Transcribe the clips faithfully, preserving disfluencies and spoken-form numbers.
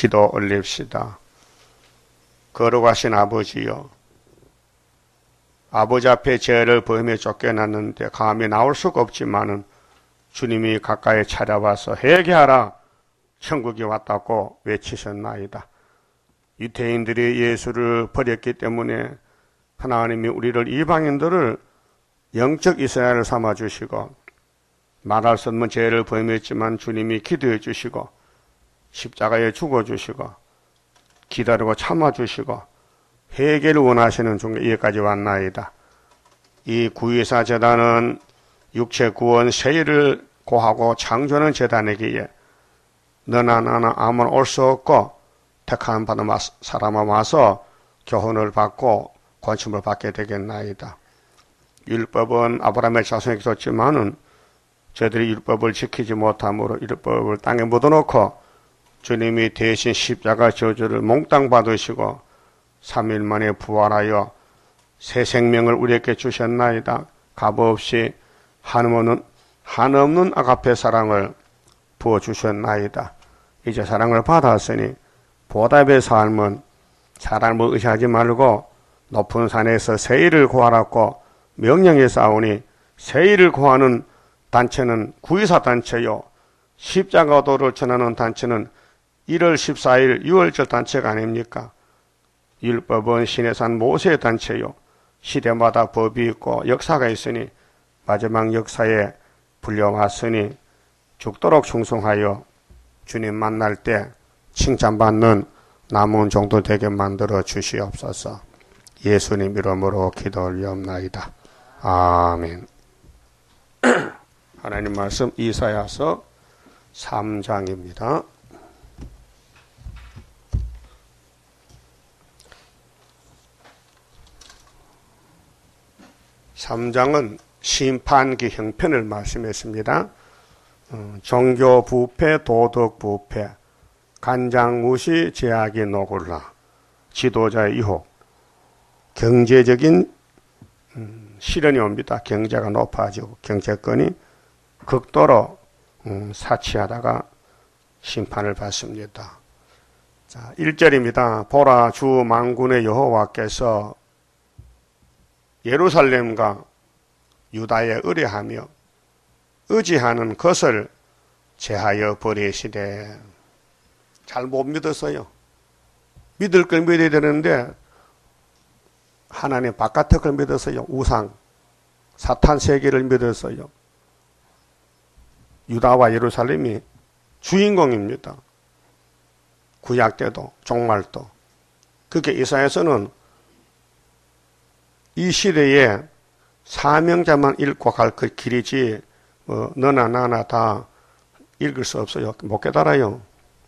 기도 올립시다. 거룩하신 아버지여, 아버지 앞에 죄를 범해 쫓겨났는데 감히 나올 수가 없지만은 주님이 가까이 찾아와서 회개하라, 천국이 왔다고 외치셨나이다. 유대인들이 예수를 버렸기 때문에 하나님이 우리를, 이방인들을 영적 이스라엘을 삼아주시고, 말할 수 없는 죄를 범했지만 주님이 기도해 주시고 십자가에 죽어주시고 기다리고 참아주시고 회개를 원하시는 중에 여기까지 왔나이다. 이 구이사 제단은 육체 구원 세일을 고하고 창조하는 제단이기에 너나 나나 아무나 올 수 없고 택한 받은 사람만 와서 교훈을 받고 권침을 받게 되겠나이다. 율법은 아브라함의 자손에게 줬지만은 저들이 율법을 지키지 못함으로 율법을 땅에 묻어놓고 주님이 대신 십자가 저주를 몽땅 받으시고 삼 일 만에 부활하여 새 생명을 우리에게 주셨나이다. 값없이 한없는, 한없는 아가페 사랑을 부어주셨나이다. 이제 사랑을 받았으니 보답의 삶은 사람을 의지하지 말고 높은 산에서 세일을 구하라고 명령에 싸우니 세일을 구하는 단체는 구이사 단체요, 십자가도를 전하는 단체는 일월 십사일 유월절 단체가 아닙니까? 율법은 신의 산 모세의 단체요, 시대마다 법이 있고 역사가 있으니 마지막 역사에 불려왔으니 죽도록 충성하여 주님 만날 때 칭찬받는 남은 종도 되게 만들어 주시옵소서. 예수님 이름으로 기도 올리옵나이다. 아멘. 하나님 말씀 이사야서 삼 장입니다. 삼 장은 심판기 형편을 말씀했습니다. 종교 부패, 도덕 부패, 간장 무시, 제약이 노골라, 지도자의 유혹, 경제적인 시련이 옵니다. 경제가 높아지고 경제권이 극도로 사치하다가 심판을 받습니다. 자, 일 절입니다. 보라, 주 만군의 여호와께서 예루살렘과 유다에 의뢰하며 의지하는 것을 제하여 버리시되. 잘 못 믿었어요. 믿을 걸 믿어야 되는데 하나님 바깥의 걸 믿었어요. 우상, 사탄 세계를 믿었어요. 유다와 예루살렘이 주인공입니다. 구약 때도 종말도. 그게 이사야서는 이 시대에 사명자만 읽고 갈 그 길이지 뭐 너나 나나 다 읽을 수 없어요. 못 깨달아요.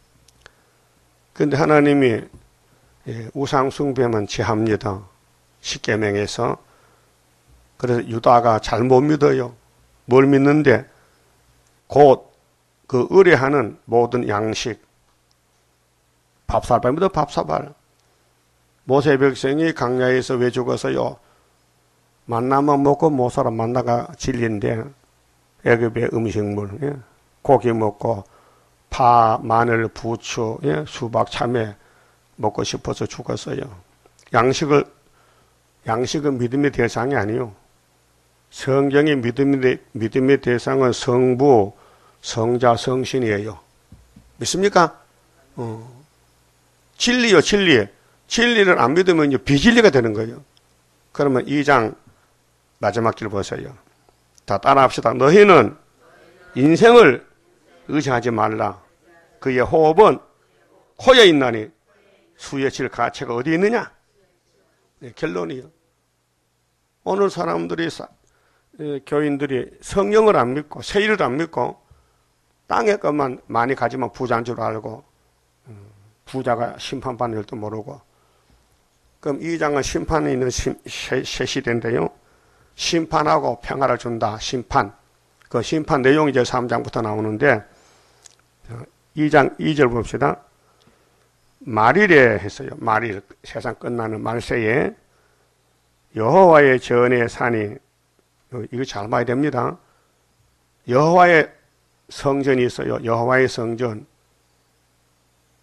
그런데 하나님이 우상 숭배만 제합니다. 십계명에서. 그래서 유다가 잘 못 믿어요. 뭘 믿는데 곧 그 의뢰하는 모든 양식, 밥살발입니다. 밥살발. 모세 백성이 광야에서 왜 죽었어요? 만나만 먹고 못 살아. 만나가 진리인데 애굽의 음식물, 예? 고기 먹고 파, 마늘, 부추, 예? 수박, 참외 먹고 싶어서 죽었어요. 양식을 양식은 믿음의 대상이 아니요. 성경의 믿음의, 믿음의 대상은 성부, 성자, 성신이에요. 믿습니까? 어. 진리요, 진리. 진리를 안 믿으면 비진리가 되는 거예요. 그러면 이 장 마지막 줄 보세요. 다 따라합시다. 너희는 인생을 의지하지 말라. 그의 호흡은 코에 있나니 수에 칠 가치가 어디 있느냐? 네, 결론이요. 오늘 사람들이, 교인들이 성령을 안 믿고 세일을 안 믿고 땅의 것만 많이 가지면 부자인 줄 알고 부자가 심판받는 줄도 모르고. 그럼 이 장은 심판에 있는 심, 새, 새 시대인데요. 심판하고 평화를 준다. 심판. 그 심판 내용이 이제 삼 장부터 나오는데 이 장 이 절 봅시다. 말일에 했어요. 말일. 세상 끝나는 말세에 여호와의 전의 산이, 이거 잘 봐야 됩니다. 여호와의 성전이 있어요. 여호와의 성전.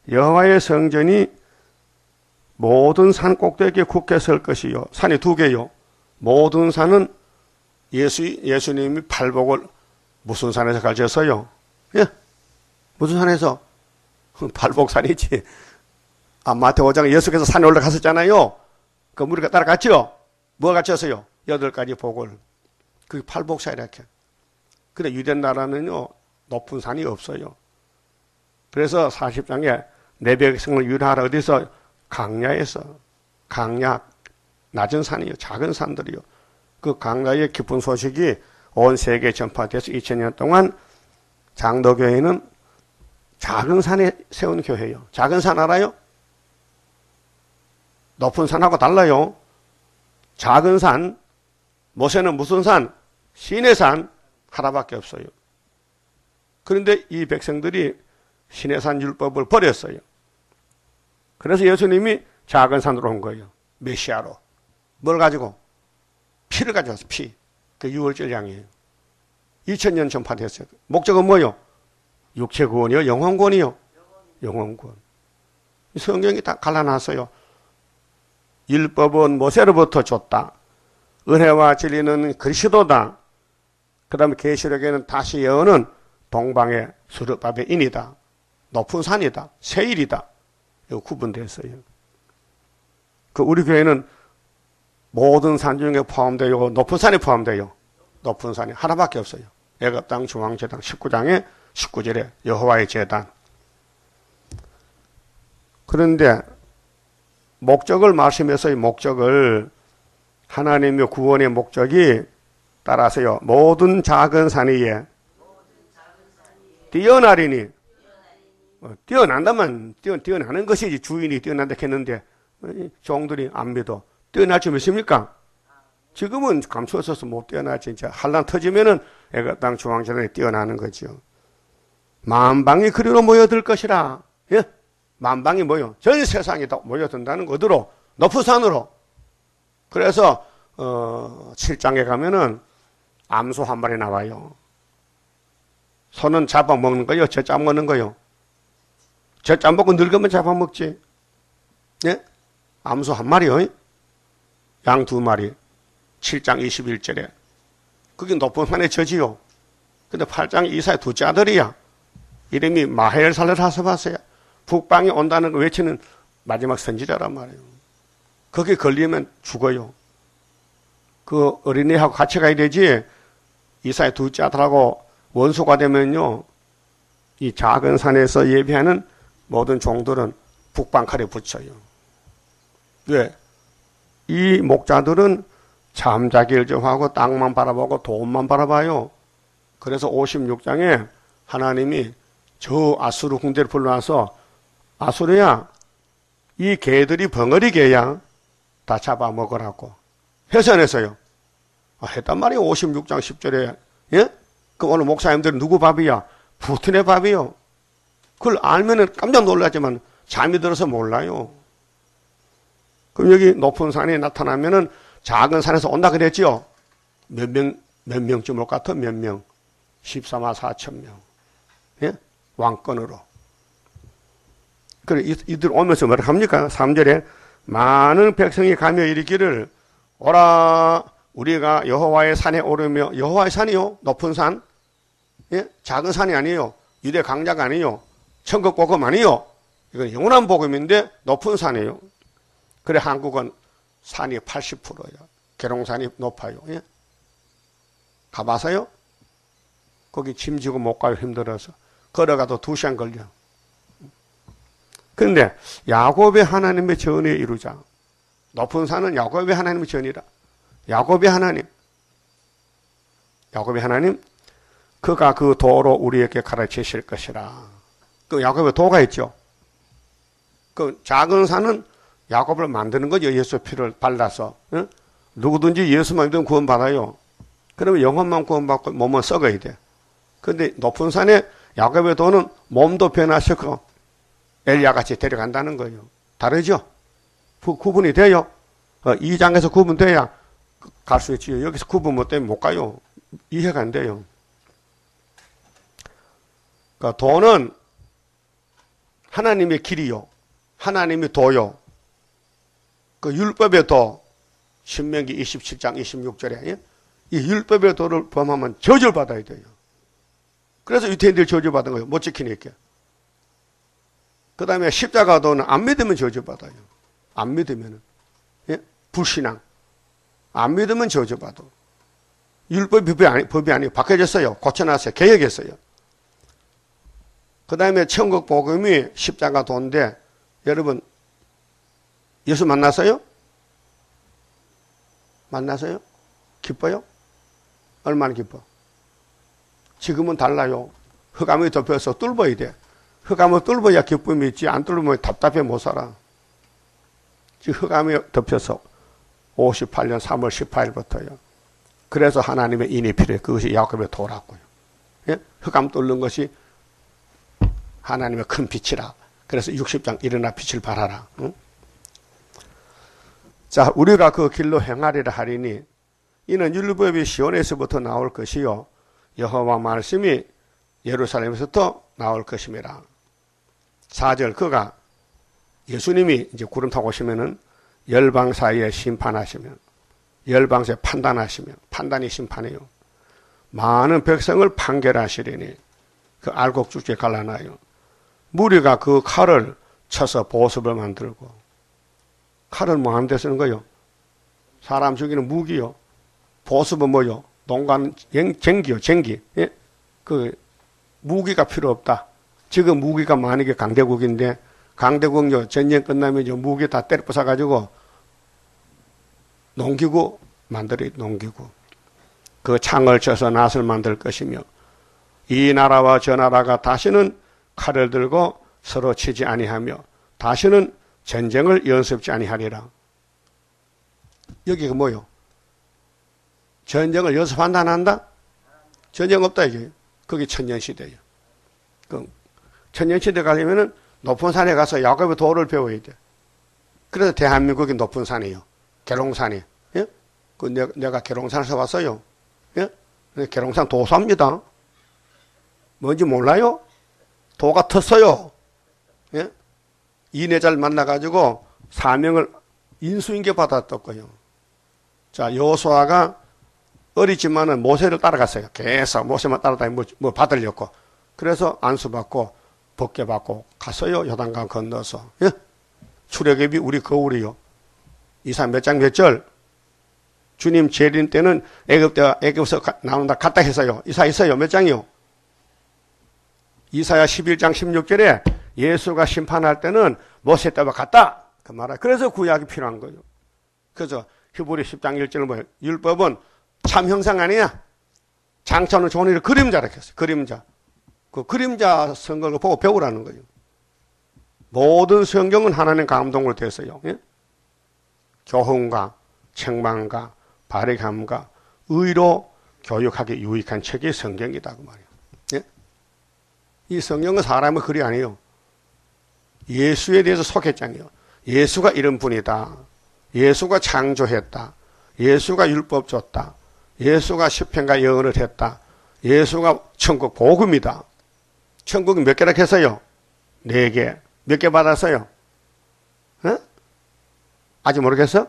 여호와의 성전이 모든 산 꼭대기에 굳게 설 것이요. 산이 두 개요. 모든 산은 예수, 예수님이 팔복을 무슨 산에서 가르쳤어요? 예? 무슨 산에서? 팔복산이지. 아, 마태오 장에 예수께서 산에 올라갔었잖아요. 그 우리가 따라갔죠? 뭐가 갇혔어요? 여덟 가지 복을. 그게 팔복산이라 이렇게. 근데 유대 나라는요, 높은 산이 없어요. 그래서 사십 장에 내 백성을 유하라 어디서? 강야에서. 강야, 낮은 산이요. 작은 산들이요. 그 강야의 기쁜 소식이 온 세계에 전파돼서 이천 년 동안 장로교회는 작은 산에 세운 교회예요. 작은 산 알아요? 높은 산하고 달라요. 작은 산, 모세는 무슨 산? 신의 산 하나밖에 없어요. 그런데 이 백성들이 신의 산 율법을 버렸어요. 그래서 예수님이 작은 산으로 온 거예요. 메시아로. 뭘 가지고? 피를 가져왔어, 피. 그 유월절 양이에요. 이천 년 전파됐어요. 목적은 뭐요? 육체 구원이요? 영혼 구원이요? 영혼 구원. 성경이 다 갈라놨어요. 율법은 모세로부터 줬다. 은혜와 진리는 그리스도다. 그 다음에 계시록에는 다시 예언은 동방의 수르바벨 인이다. 높은 산이다. 세일이다. 이거 구분됐어요. 그 우리 교회는 모든 산 중에 포함되어 높은 산에 포함돼요. 높은 산이 하나밖에 없어요. 애굽 땅 중앙제당 십구 장에 십구 절에 여호와의 제단. 그런데 목적을 말씀해서의 목적을 하나님의 구원의 목적이 따라서요. 모든 작은 산 위에 뛰어나리니 어, 뛰어난다면 뛰어, 뛰어나는 것이지 주인이 뛰어난다 했는데 종들이 안 믿어. 뛰어날 줄 믿습니까? 지금은 감추어서서 못 뛰어나지. 진짜 한란 터지면은 애굽 땅 중앙제단에 뛰어나는 거죠. 만방이 그리로 모여들 것이라. 예? 만방이 모여. 전 세상이 다 모여든다는 거 어디로? 높은 산으로. 그래서 어, 칠 장에 가면은 암소 한 마리 나와요. 소는 잡아먹는 거요? 저 짜먹는 거요? 저 짜먹고 늙으면 잡아먹지. 예? 암소 한 마리요? 양 두 마리. 칠 장 이십일 절에. 그게 높은 산의 저지요. 근데 팔 장 이사의 둘째 아들이야. 이름이 마헬살레하스바스야. 북방이 온다는 거 외치는 마지막 선지자란 말이에요. 거기 걸리면 죽어요. 그 어린이하고 같이 가야 되지. 이사의 둘째 아들하고 원수가 되면요. 이 작은 산에서 예배하는 모든 종들은 북방 칼에 붙여요. 왜? 이 목자들은 잠자기를 좀 하고 땅만 바라보고 돈만 바라봐요. 그래서 오십육 장에 하나님이 저 아수르 군대를 불러와서 아수르야, 이 개들이 벙어리 개야. 다 잡아먹으라고. 해서 안 했어요? 아, 했단 말이에요. 오십육 장 십 절에. 예? 그럼 오늘 목사님들은 누구 밥이야? 푸틴의 밥이요. 그걸 알면은 깜짝 놀라지만 잠이 들어서 몰라요. 그럼 여기 높은 산에 나타나면은 작은 산에서 온다 그랬지요? 몇 명, 몇 명쯤 올 것 같아? 몇 명? 십사만 사천 명. 예? 왕권으로. 그래, 이들 오면서 뭐라 합니까? 삼 절에 많은 백성이 가며 이르기를 오라, 우리가 여호와의 산에 오르며, 여호와의 산이요? 높은 산? 예? 작은 산이 아니에요. 유대 강자가 아니에요. 천국 복음 아니에요. 이건 영원한 복음인데 높은 산이에요. 그래, 한국은 산이 팔십 퍼센트예요. 계룡산이 높아요. 예? 가봐서요? 거기 짐 지고 못 가요. 힘들어서. 걸어가도 두 시간 걸려. 그런데 야곱의 하나님의 전에 이루자. 높은 산은 야곱의 하나님의 전이라. 야곱의 하나님. 야곱의 하나님. 그가 그 도로 우리에게 가르치실 것이라. 그 야곱의 도가 있죠. 그 작은 산은 야곱을 만드는 거죠. 예수 피를 발라서. 응? 누구든지 예수만 믿으면 구원받아요. 그러면 영혼만 구원받고 몸은 썩어야 돼. 그런데 높은 산에 야곱의 도는 몸도 변화시키고 엘리야같이 데려간다는 거예요. 다르죠? 구, 구분이 돼요? 어, 이 장에서 구분돼야 갈 수 있지요. 여기서 구분 못 되면 못 가요. 이해가 안 돼요. 그러니까 도는 하나님의 길이요. 하나님의 도요. 그 율법의 도. 신명기 이십칠 장 이십육 절에 예? 이 율법의 도를 범하면 저주를 받아야 돼요. 그래서 유태인들이 저주받은 거예요. 못 지키니까. 그 다음에 십자가도는 안 믿으면 저주받아요. 안 믿으면 예? 불신앙. 안 믿으면 저주받아. 율법이 법이, 아니, 법이 아니고 바뀌어졌어요. 고쳐놨어요. 개혁했어요. 그 다음에 천국 복음이 십자가도인데 여러분 예수 만났어요? 만나서요? 기뻐요? 얼마나 기뻐? 지금은 달라요. 흑암이 덮여서 뚫어야 돼. 흑암을 뚫어야 기쁨이 있지 안 뚫으면 답답해 못 살아. 지금 흑암이 덮여서 오십팔 년 삼월 십팔일부터요. 그래서 하나님의 인이 필요해. 그것이 야곱의 도라고요. 예? 흑암 뚫는 것이 하나님의 큰 빛이라. 그래서 육십 장 일어나 빛을 발하라. 응? 자, 우리가 그 길로 행하리라 하리니 이는 율법이 시온에서부터 나올 것이요 여호와 말씀이 예루살렘에서부터 나올 것임이라. 사 절 그가 예수님이 이제 구름 타고 오시면은 열방 사이에 심판하시면 열방 사이에 판단하시면 판단이 심판이요. 많은 백성을 판결하시리니 그 알곡죽지에 갈라놔요. 무리가 그 칼을 쳐서 보습을 만들고 칼을 뭐 하는 데 쓰는 거요? 사람 죽이는 무기요. 보습은 뭐요? 농간 쟁기요, 쟁기. 예? 그 무기가 필요 없다. 지금 무기가 만약에 강대국인데 강대국요 전쟁 끝나면 요 무기 다 때려 부숴가지고 농기구 만들어 농기구. 그 창을 쳐서 낫을 만들 것이며 이 나라와 저 나라가 다시는 칼을 들고 서로 치지 아니하며 다시는 전쟁을 연습지 아니하리라. 여기가 뭐요? 전쟁을 연습한다 안 한다? 전쟁 없다 이게. 그게 천년시대예요. 그 천년시대 가려면은 높은 산에 가서 야곱의 도를 배워야 돼. 그래서 대한민국이 높은 산이에요. 계룡산이. 예? 그 내가, 내가 계룡산에서 왔어요. 예? 계룡산 도사입니다. 뭔지 몰라요? 도가 텄어요. 예? 이내자를 만나가지고 사명을 인수인계 받았었고요. 자, 여호수아가 어리지만은 모세를 따라갔어요. 계속 모세만 따라다니면 뭐, 뭐 받으려고. 그래서 안수받고 법궤받고 갔어요. 요단강 건너서. 예? 출애굽이 우리 거울이요. 이사 몇 장 몇 절. 주님 재림 때는 애굽 때 애굽에서 나온다 갔다 했어요. 이사 있어요. 몇 장이요? 이사야 십일 장 십육 절에 예수가 심판할 때는 모세 때와 같다. 그 말이야. 그래서 구약이 필요한 거예요. 그래서 히브리 십 장 일 절은 뭐예요? 율법은 참 형상 아니야. 장차는 좋은 일을 그림자라 했어요. 그림자. 그 그림자 성경을 보고 배우라는 거예요. 모든 성경은 하나님 감동으로 됐어요. 예? 교훈과 책망과 바르감과 의로 교육하기 유익한 책이 성경이다 그 말이에요. 예? 이 성경은 사람의 글이 아니에요. 예수에 대해서 소개장이에요. 예수가 이런 분이다. 예수가 창조했다. 예수가 율법 줬다. 예수가 시편과 예언을 했다. 예수가 천국 복음이다. 천국이 몇 개라 했어요? 네 개. 몇 개 받았어요? 어? 아직 모르겠어?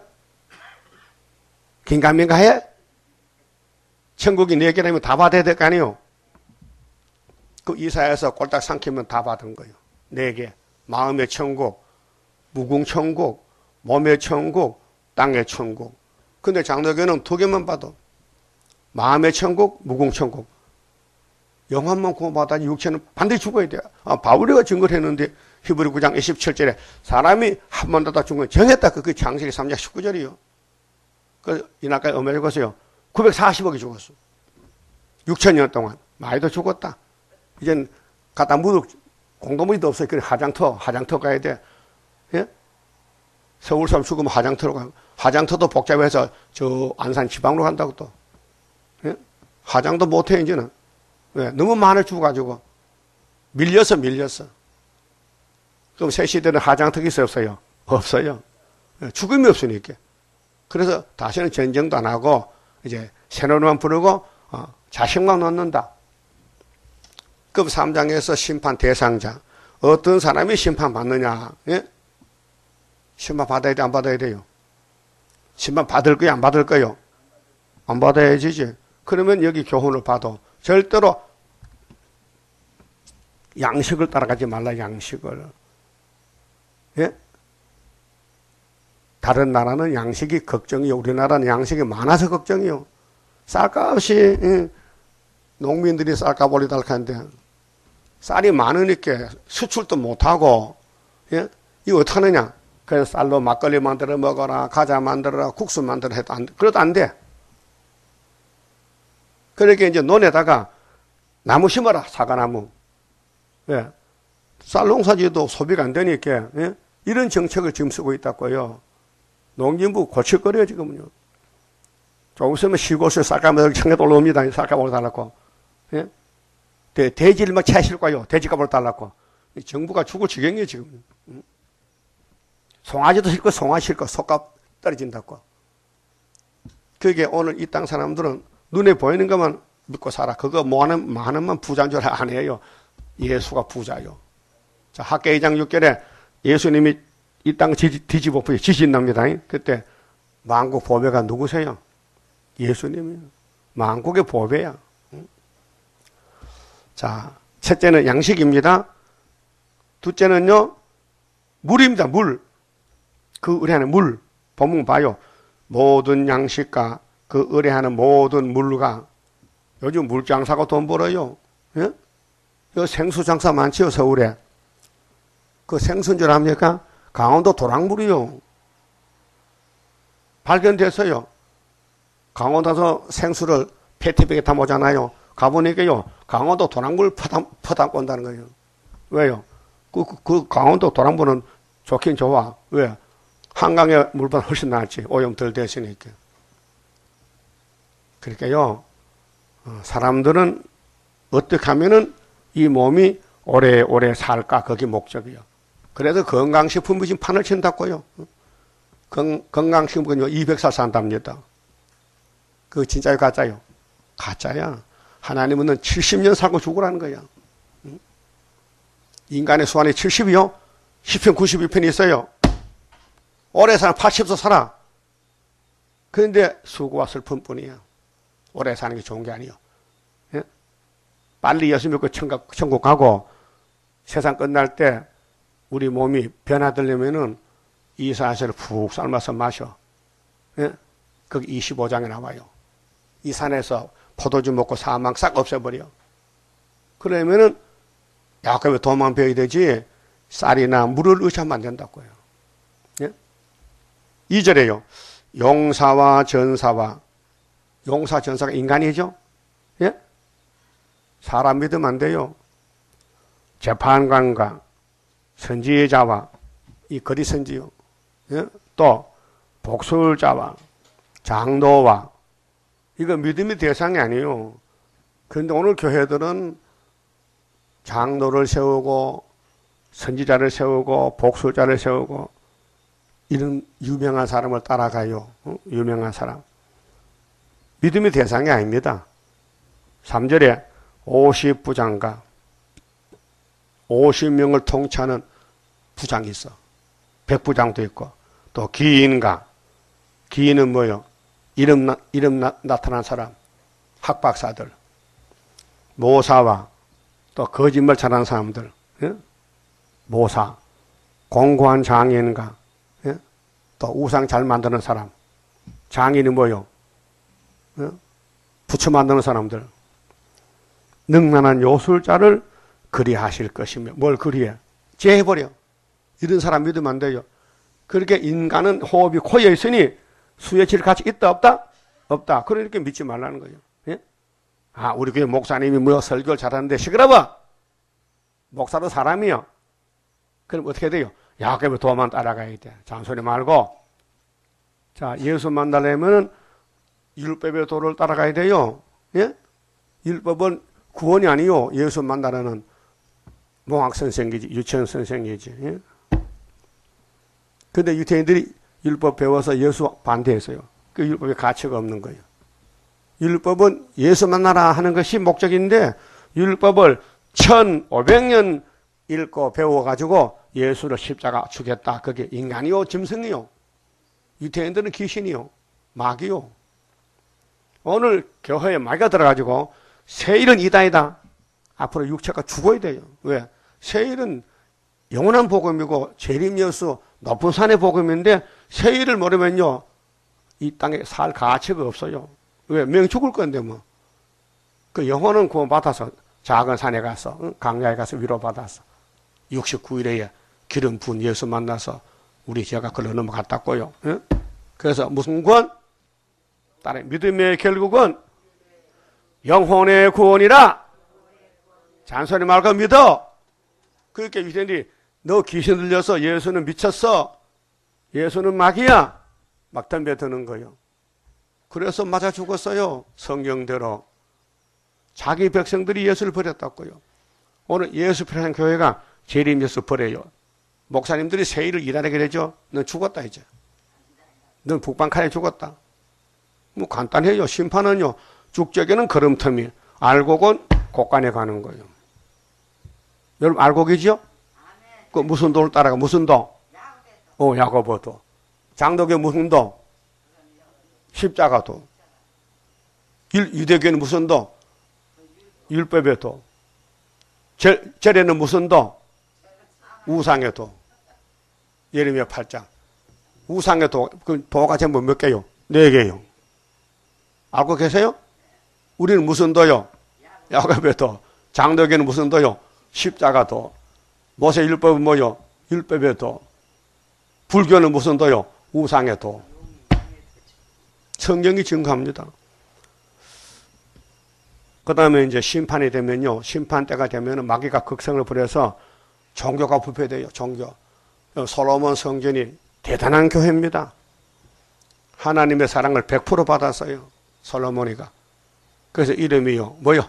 긴가민가 해? 천국이 네 개라면 다 받아야 될 거 아니에요? 그 이사야에서 꼴딱 삼키면 다 받은 거예요. 네 개. 마음의 천국, 무궁천국, 몸의 천국, 땅의 천국. 근데 장로교는 두 개만 봐도 마음의 천국, 무궁천국. 영혼만 구원받아니 육체는 반드시 죽어야 돼요. 아, 바울이가 증거를 했는데 히브리 구 장 이십칠 절에 사람이 한 번 더 죽으면 정했다. 그게 창세기 삼 장 십구 절이요. 그 이날까지 얼마 죽었어요? 구백사십억이 죽었어. 육천 년 동안. 많이도 죽었다. 이젠 갖다 묻을 공동물이도 없어요. 그래 화장터, 화장터 가야 돼. 예? 서울 사람 죽으면 화장터로 가고, 화장터도 복잡해서 저 안산 지방으로 간다고 또. 예? 화장도 못해, 이제는. 왜? 너무 많이 죽어가지고. 밀려서, 밀렸어. 그럼 새 시대는 화장터가 있어요, 없어요? 없어요. 죽음이 없으니까. 그래서 다시는 전쟁도 안 하고, 이제 새노래만 부르고, 어, 자식만 넣는다. 급 삼 장에서 심판 대상자, 어떤 사람이 심판받느냐? 예? 심판 받아야 돼, 안 받아야 돼요? 심판 받을 거야, 안 받을 거요? 안 받아야지. 그러면 여기 교훈을 봐도 절대로 양식을 따라가지 말라, 양식을. 예? 다른 나라는 양식이 걱정이요. 우리나라는 양식이 많아서 걱정이요. 쌀값이, 예, 농민들이 쌀값 올리달라 하는데, 쌀이 많으니까 수출도 못하고, 예? 이거 어떡하느냐? 그래서 쌀로 막걸리 만들어 먹어라, 과자 만들어라, 국수 만들어 해도 안 돼. 그래도 안 돼. 그러니까 이제 논에다가 나무 심어라, 사과나무. 왜? 쌀 농사지도 소비가 안 되니까, 예? 이런 정책을 지금 쓰고 있다고요. 농림부 고칠거려요, 지금은요. 조금 있으면 시골에서 쌀값 청에도 올라옵니다. 쌀값 올라달라고. 예? 대, 돼지를 막 채실 거요. 돼지값 올라달라고. 정부가 죽을 지경이에요, 지금. 응? 송아지도 실고 송아 실고 속값 떨어진다고. 그게 오늘 이 땅 사람들은 눈에 보이는 것만 믿고 살아. 그거 많은, 많은만 부자인 줄 안 해요. 예수가 부자요. 자, 학계 이 장 육 절에 예수님이 이 땅 뒤집어 엎으시 지진 납니다. 그때 만국 보배가 누구세요? 예수님이요. 만국의 보배야. 자, 첫째는 양식입니다. 둘째는요, 물입니다. 물. 그 의뢰하는 물. 본문 봐요. 모든 양식과 그 의뢰하는 모든 물과. 요즘 물 장사가 돈 벌어요. 예? 요 생수 장사 많지요, 서울에. 그 생수인 줄 압니까? 강원도 도랑물이요. 발견됐어요. 강원도에서 생수를 페트병에 담아오잖아요. 가보니까요, 강원도 도랑물 퍼담, 퍼담고 온다는 거예요. 왜요? 그, 그, 그 강원도 도랑물은 좋긴 좋아. 왜? 한강의 물보다 훨씬 낫지. 오염 덜 됐으니까. 그러니까요, 사람들은 어떻게 하면은 이 몸이 오래오래 살까? 그게 목적이요. 그래서 건강식품이 지금 판을 친다고요. 건, 건강식품은요, 이백 살 산답니다. 그거 진짜요, 가짜요? 가짜야. 하나님은 칠십 년 살고 죽으라는 거야. 인간의 수완이 칠십이요? 십 편, 구십이 편이 있어요. 오래 살아, 팔십 岁 살아. 그런데 수고와 슬픔 뿐이야. 오래 사는 게 좋은 게 아니요. 예? 빨리 예수 믿고 천국, 천국 가고 세상 끝날 때 우리 몸이 변화되려면은 이사야서를 푹 삶아서 마셔. 예? 거기 이십오 장에 나와요. 이 산에서 포도주 먹고 사망 싹 없애버려. 그러면은 야곱의 도만 배워야 되지 쌀이나 물을 의지하면 안 된다고요. 예? 이 절에요. 용사와 전사와, 용사 전사가 인간이죠? 예? 사람 믿으면 안 돼요. 재판관과 선지자와, 이 거리 선지요. 예? 또 복술자와 장로와, 이거 믿음의 대상이 아니에요. 그런데 오늘 교회들은 장로를 세우고 선지자를 세우고 복술자를 세우고 이런 유명한 사람을 따라가요. 어? 유명한 사람. 믿음의 대상이 아닙니다. 삼 절에 오십 부장과 오십 명을 통치하는 부장이 있어. 백부장도 있고 또 기인가. 기인은 뭐요? 이름, 나, 이름 나, 나타난 사람. 학박사들. 모사와 또 거짓말 잘하는 사람들. 예? 모사. 공고한 장인가. 예? 또 우상 잘 만드는 사람. 장인이 뭐요? 예? 부처 만드는 사람들. 능란한 요술자를 그리하실 것이며. 뭘 그리해? 제해버려. 이런 사람 믿으면 안 돼요. 그렇게 인간은 호흡이 코에 있으니 수에 질 가치 있다 없다? 없다. 그러니까 믿지 말라는 거예요. 예? 아, 우리 교회 목사님이 뭐 설교를 잘하는데 시끄러워. 목사도 사람이요. 그럼 어떻게 돼요? 야곱의 도만 따라가야 돼. 잔소리 말고. 자, 예수 만나려면 율법의 도를 따라가야 돼요. 예? 율법은 구원이 아니요. 예수 만나려는 몽학 선생이지, 유치원 선생이지. 예? 근데 유태인들이 율법 배워서 예수 반대했어요. 그 율법에 가치가 없는 거예요. 율법은 예수 만나라 하는 것이 목적인데 율법을 천오백 년 읽고 배워가지고 예수를 십자가 주겠다. 그게 인간이요, 짐승이요. 유태인들은 귀신이요, 마귀요. 오늘 교회에 마귀가 들어가지고 세일은 이단이다. 앞으로 육체가 죽어야 돼요. 왜? 세일은 영원한 복음이고 재림여수 높은 산의 복음인데 세일을 모르면요 이 땅에 살 가치가 없어요. 왜? 명 죽을 건데 뭐. 그 영혼은 구원받아서 작은 산에 가서 응? 강야에 가서 위로받아서 육십구 일에 기름 부은 예수 만나서 우리 죄가 걸러 넘어갔다고요. 응? 그래서 무슨 구원? 딸의 믿음의 결국은 영혼의 구원이라. 잔소리 말고 믿어. 그렇게 유대인들이 너 귀신 들려서 예수는 미쳤어. 예수는 마귀야. 막 덤벼드는 거예요. 그래서 맞아 죽었어요. 성경대로. 자기 백성들이 예수를 버렸다고요. 오늘 예수 필요한 교회가 재림 예수 버려요. 목사님들이 세일을 일하게 되죠. 넌 죽었다 이제. 넌 북방칸에 죽었다. 뭐 간단해요. 심판은요. 죽적에는 걸음터미, 알곡은 곳간에 가는 거예요. 여러분 알곡이죠? 그 무슨 도를 따라가? 무슨 도? 어, 야고보도. 장독교 무슨 도? 십자가도. 유대교는 무슨 도? 율법의 도. 절, 절에는 무슨 도? 우상의 도. 예레미야 팔 장. 우상의 도, 그 도가 전부 몇 개요? 네 개요. 알고 계세요? 우리는 무슨 도요? 야곱의 도. 장독교는 무슨 도요? 십자가 도. 모세 율법은 뭐요? 율법의 도. 불교는 무슨 도요? 우상의 도. 성경이 증거합니다. 그 다음에 이제 심판이 되면요. 심판 때가 되면 마귀가 극성을 부려서 종교가 부패돼요. 종교. 솔로몬 성전이 대단한 교회입니다. 하나님의 사랑을 백 퍼센트 받았어요. 솔로몬이가. 그래서 이름이요. 뭐요?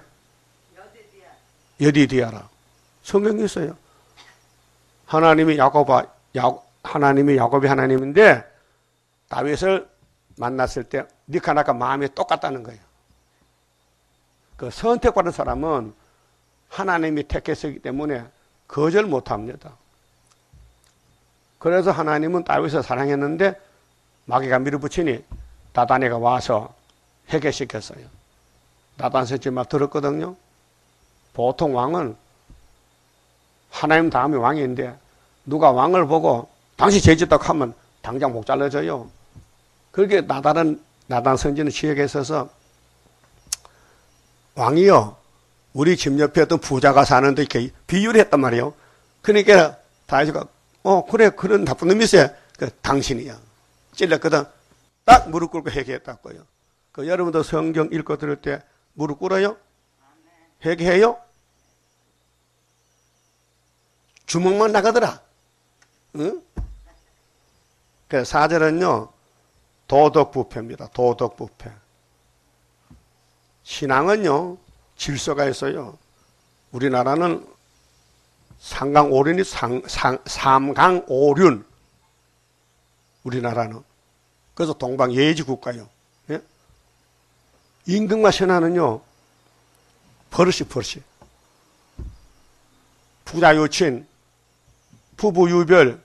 여디디아라. 성경이 있어요. 하나님이 야곱아, 야, 하나님이 야곱이 하나님인데 다윗을 만났을 때 니카나가 마음이 똑같다는 거예요. 그 선택받은 사람은 하나님이 택했기 때문에 거절 못합니다. 그래서 하나님은 다윗을 사랑했는데 마귀가 밀어붙이니 다다니가 와서 해결시켰어요. 나단 선지 말 들었거든요. 보통 왕은 하나님 다음에 왕인데 누가 왕을 보고 당시 죄짓다고 하면 당장 목 잘라져요. 그렇게 나단은 나단 선지는 지역에 있어서 왕이요 우리 집 옆에 어떤 부자가 사는데 이렇게 비유를 했단 말이에요. 그러니까 다윗이가 어 그래 그런 나쁜 놈이 있어요. 그 당신이야. 찔렸거든. 딱 무릎 꿇고 회개했다고요. 그 여러분도 성경 읽고 들을 때 무릎 꿇어요? 회개해요? 주먹만 나가더라. 응? 그 사 절은요 도덕부패입니다. 도덕부패. 신앙은요 질서가 있어요. 우리나라는 삼강오륜이 상, 상, 삼강오륜. 우리나라는. 그래서 동방예지 국가요. 예? 임금과 신하는요 버릇이 버릇이. 부자유친, 부부유별,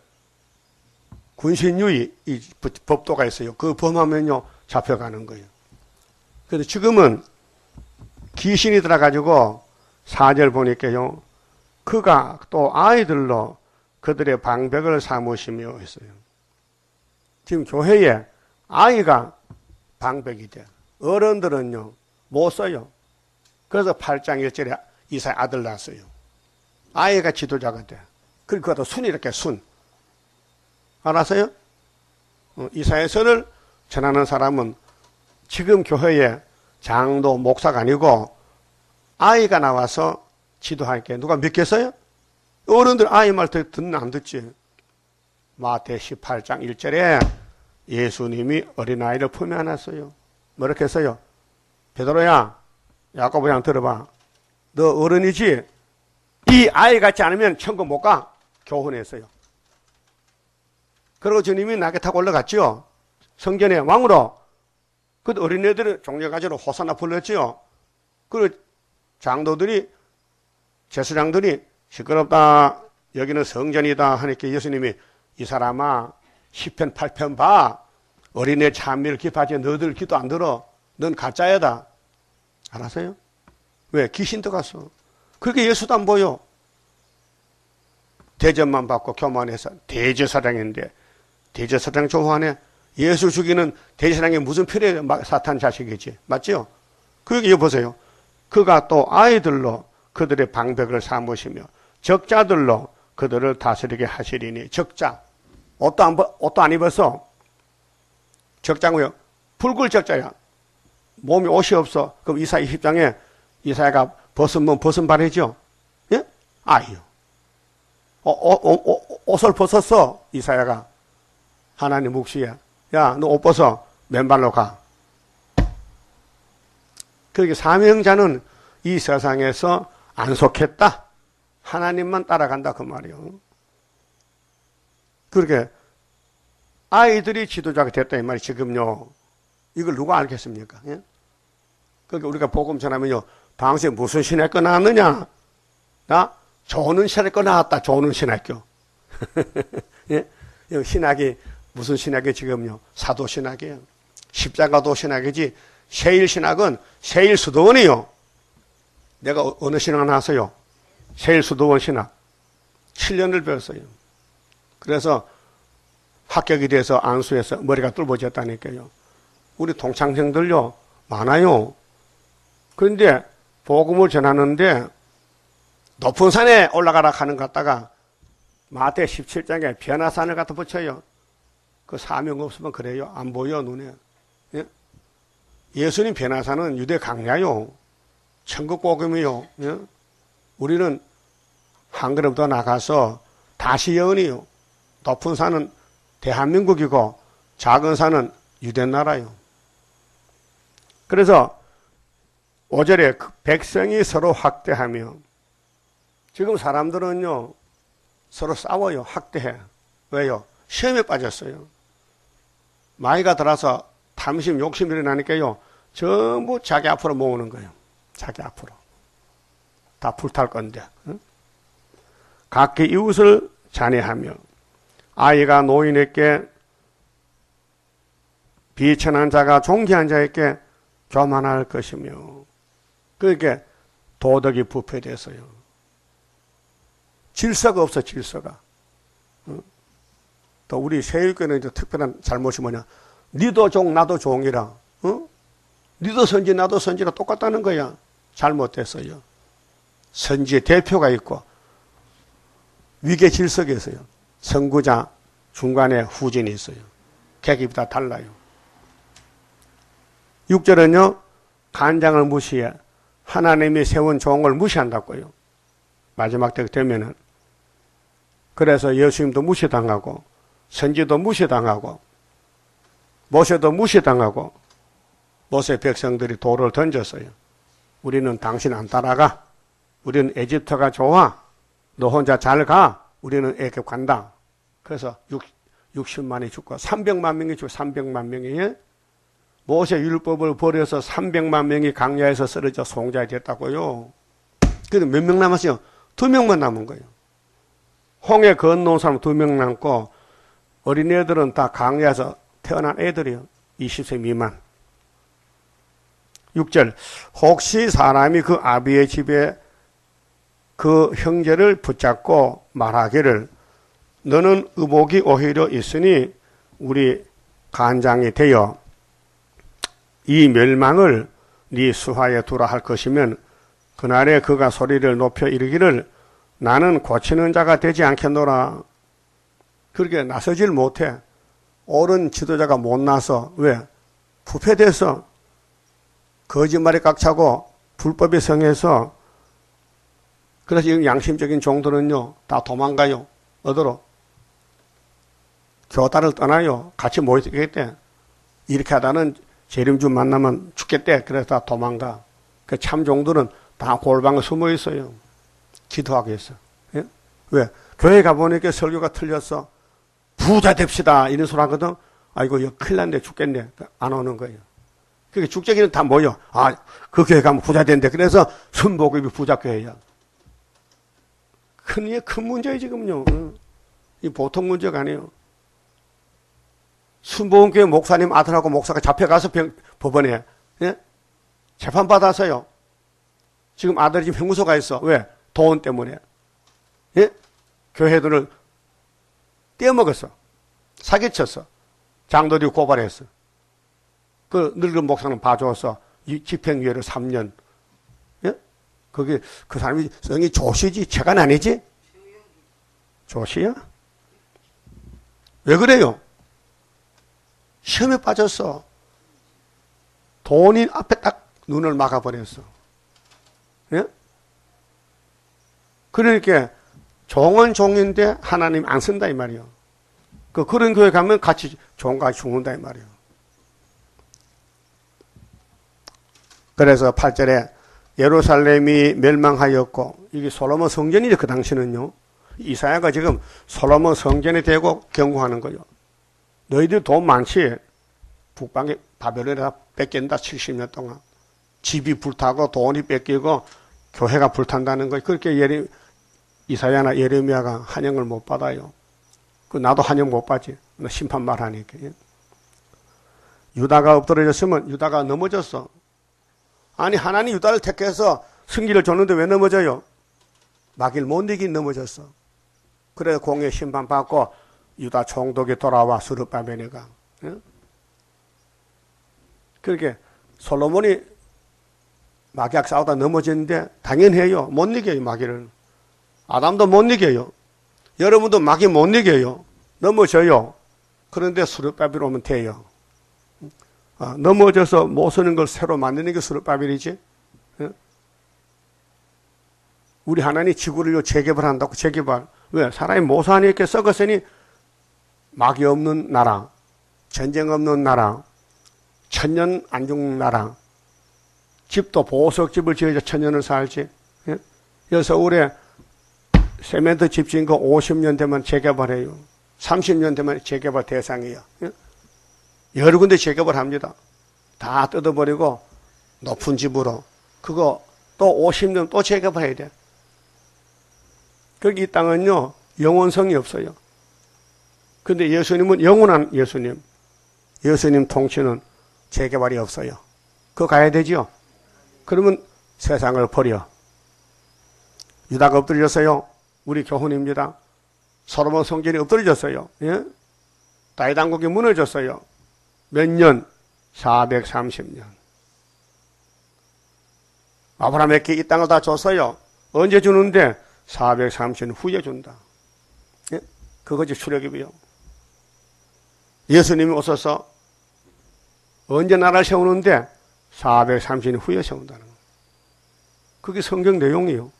군신유의 이 법도가 있어요. 그 범하면요 잡혀가는 거예요. 그래서 지금은 귀신이 들어가지고 사 절 보니까요 그가 또 아이들로 그들의 방백을 삼으시며 했어요. 지금 교회에 아이가 방백이 돼. 어른들은요 못 써요. 그래서 팔 장 일 절에 이사야 아들 낳았어요. 아이가 지도자가 돼. 그리고 그것도 순이 이렇게 순. 알았어요? 어, 이사야서를 전하는 사람은 지금 교회에 장도 목사가 아니고 아이가 나와서 지도할게. 누가 믿겠어요? 어른들 아이 말 듣는 안 듣지. 마태 십팔 장 일 절에 예수님이 어린아이를 품에 안았어요. 뭐렇게 했어요? 베드로야, 야고보 양 들어봐. 너 어른이지? 이 아이 같지 않으면 천국 못 가. 교훈했어요. 그리고 주님이 낙에 타고 올라갔죠. 성전에 왕으로. 그 어린애들은 종려가지로 호산나 불렀지요. 그리고 장도들이 제사장들이 시끄럽다. 여기는 성전이다 하니까 예수님이 이 사람아 시편 팔 편 봐. 어린애 찬미를 기뻐하지 너들 기도 안 들어. 넌 가짜야다. 알았어요? 왜? 귀신 들어갔어. 그렇게 예수도 안 보여. 대접만 받고 교만해서 대제사장인데 대제사장 좋아하네. 예수 죽이는 대제사장이 무슨 필요해? 사탄 자식이지. 맞죠? 그러니까 이거 보세요. 그가 또 아이들로 그들의 방백을 삼으시며 적자들로 그들을 다스리게 하시리니. 적자. 옷도 안, 옷도 안 입었어. 적자고요. 붉을 적자야. 몸이 옷이 없어. 그럼 이사야 이십 장에 이사야가 벗으면 벗은 바래죠. 예? 아유. 어, 어, 어, 어, 옷을 벗었어. 이사야가. 하나님 묵시야. 야, 너 옷 벗어. 맨발로 가. 그렇게 사명자는 이 세상에서 안 속했다. 하나님만 따라간다. 그 말이요. 그렇게 아이들이 지도자가 됐다. 이 말이 지금요. 이걸 누가 알겠습니까? 예? 그러니까 우리가 복음 전하면요. 당시에 무슨 신학교 나왔느냐? 나 조는 신학교 나왔다. 조는 신학교. 예? 신학이 무슨 신학이 지금요? 사도 신학이에요. 십자가도 신학이지. 세일 신학은 세일 수도원이요. 내가 어느 신학 나왔어요? 세일 수도원 신학. 칠 년을 배웠어요. 그래서 합격이 돼서 안수해서 머리가 뚫어졌다니까요. 우리 동창생들요 많아요. 그런데 복음을 전하는데 높은 산에 올라가라 하는 것 같다가 마태 십칠 장에 변화산을 갖다 붙여요. 그 사명 없으면 그래요. 안 보여 눈에. 예? 예수님 변화산은 유대 강야요. 천국 복음이요. 예? 우리는 한 걸음 더 나가서 다시 예언이요. 높은 산은 대한민국이고 작은 산은 유대 나라요. 그래서 오 절에 백성이 서로 학대하며 지금 사람들은요 서로 싸워요. 학대해. 왜요? 시험에 빠졌어요. 나이가 들어서 탐심, 욕심이 일어나니까요 전부 자기 앞으로 모으는 거예요. 자기 앞으로. 다 불탈 건데. 응? 각기 이웃을 잔해하며 아이가 노인에게 비천한 자가 존귀한 자에게 교만할 것이며 그렇게 도덕이 부패됐어요. 질서가 없어. 질서가. 응? 또 우리 세율교는 이제 특별한 잘못이 뭐냐? 니도 종 나도 종이라. 응? 니도 선지 나도 선지라 똑같다는 거야. 잘못됐어요. 선지의 대표가 있고 위계 질서가 있어요. 선구자 중간에 후진이 있어요. 계급이 다 달라요. 육 절은요. 간장을 무시해 하나님이 세운 종을 무시한다고요. 마지막 때 되면은. 그래서 예수님도 무시당하고 선지도 무시당하고 모세도 무시당하고 모세 백성들이 돌을 던졌어요. 우리는 당신 안 따라가. 우리는 에집트가 좋아. 너 혼자 잘 가. 우리는 애굽 간다. 그래서 육십만이 죽고 삼백만 명이 죽고 삼백만 명이 모세 율법을 버려서 삼백만 명이 강야에서 쓰러져 송자가 됐다고요. 그래도 몇 명 남았어요? 두 명만 남은 거예요. 홍해 건너온 사람 두 명 남고 어린애들은 다 강야에서 태어난 애들이요. 이십 세 미만. 육 절 혹시 사람이 그 아비의 집에 그 형제를 붙잡고 말하기를 너는 의복이 오히려 있으니 우리 간장이 되어 이 멸망을 네 수하에 두라 할 것이면 그날에 그가 소리를 높여 이르기를 나는 고치는 자가 되지 않겠노라. 그렇게 나서질 못해. 옳은 지도자가 못 나서. 왜? 부패돼서 거짓말에 꽉 차고 불법에 성해서. 그래서 이 양심적인 종들은요 다 도망가요. 어디로? 교단을 떠나요. 같이 모이겠대. 이렇게 하다는 재림주 만나면 죽겠대. 그래서 다 도망가. 그 참 종들은 다 골방에 숨어 있어요. 기도하기 위해서. 예? 왜? 교회 가보니까 설교가 틀렸어. 부자 됩시다. 이런 소리 하거든. 아이고, 이거 큰일 났네. 죽겠네. 안 오는 거예요. 그게 죽재기는 다 모여. 아, 그 교회 가면 부자 된대. 그래서 순복음이 부자 교회야. 큰, 이게 큰 문제예요, 지금요. 이 보통 문제가 아니에요. 순복음교회 목사님 아들하고 목사가 잡혀가서 병, 법원에, 예? 재판받아서요. 지금 아들이 지금 형무소 가 있어. 왜? 돈 때문에. 예? 교회 돈을 떼어먹었어. 사기쳤어. 장로들이 고발했어. 그 늙은 목사는 봐줘서 집행유예를 삼 년. 예? 그게, 그 사람이 성이 조시지, 죄가 아니지? 조시야? 왜 그래요? 시험에 빠졌어. 돈이 앞에 딱 눈을 막아버렸어. 예? 그러니까 종은 종인데 하나님 안 쓴다 이 말이요. 그 그런 교회 가면 같이 종과 죽는다 이 말이요. 그래서 팔 절에 예루살렘이 멸망하였고, 이게 솔로몬 성전이죠. 그 당시는요. 이사야가 지금 솔로몬 성전에 대고 경고하는 거예요. 너희들 돈 많지? 북방에 바벨론에다 뺏긴다. 칠십 년 동안. 집이 불타고 돈이 뺏기고 교회가 불탄다는 거예요. 그렇게 예레, 이사야나 예레미야가 한영을 못 받아요. 그 나도 한영 못 받지. 심판 말하니까. 유다가 엎드러졌으면 유다가 넘어졌어. 아니 하나님 유다를 택해서 승기를 줬는데 왜 넘어져요? 마귀를 못 이긴 넘어졌어. 그래서 공의 심판 받고 유다 총독이 돌아와 스룹바벨에가. 그렇게 솔로몬이 마귀하고 싸우다 넘어졌는데 당연해요. 못 이겨요 마귀를. 아담도 못 이겨요. 여러분도 마귀 못 이겨요. 넘어져요. 그런데 스룹바벨 오면 돼요. 아, 넘어져서 못 쓰는 걸 새로 만드는 게 스룹바벨이지. 우리 하나님 지구를 재개발한다고 재개발. 왜? 사람이 못 사니까 썩었으니 마귀 없는 나라, 전쟁 없는 나라, 천년 안 죽는 나라, 집도 보석집을 지어서 천년을 살지. 예? 여기 서울에 세멘트 집 지은 거 오십 년 되면 재개발해요. 삼십 년 되면 재개발 대상이에요. 예? 여러 군데 재개발합니다. 다 뜯어버리고 높은 집으로. 그거 또 오십 년 또 재개발해야 돼. 그러니까 이 땅은요, 영원성이 없어요. 근데 예수님은 영원한 예수님. 예수님 통치는 재개발이 없어요. 그거 가야 되지요? 그러면 세상을 버려. 유다가 엎드려졌어요. 우리 교훈입니다. 솔로몬 성전이 엎드려졌어요. 예? 다윗 왕국이 무너졌어요. 몇 년? 사백삼십 년. 아브라함에게 이 땅을 다 줬어요. 언제 주는데? 사백삼십 년 후에 준다. 예? 그것이 출애굽이요. 예수님이 오셔서 언제 나라를 세우는데? 사백삼십 년 후에 세운다는 거예요. 그게 성경 내용이요.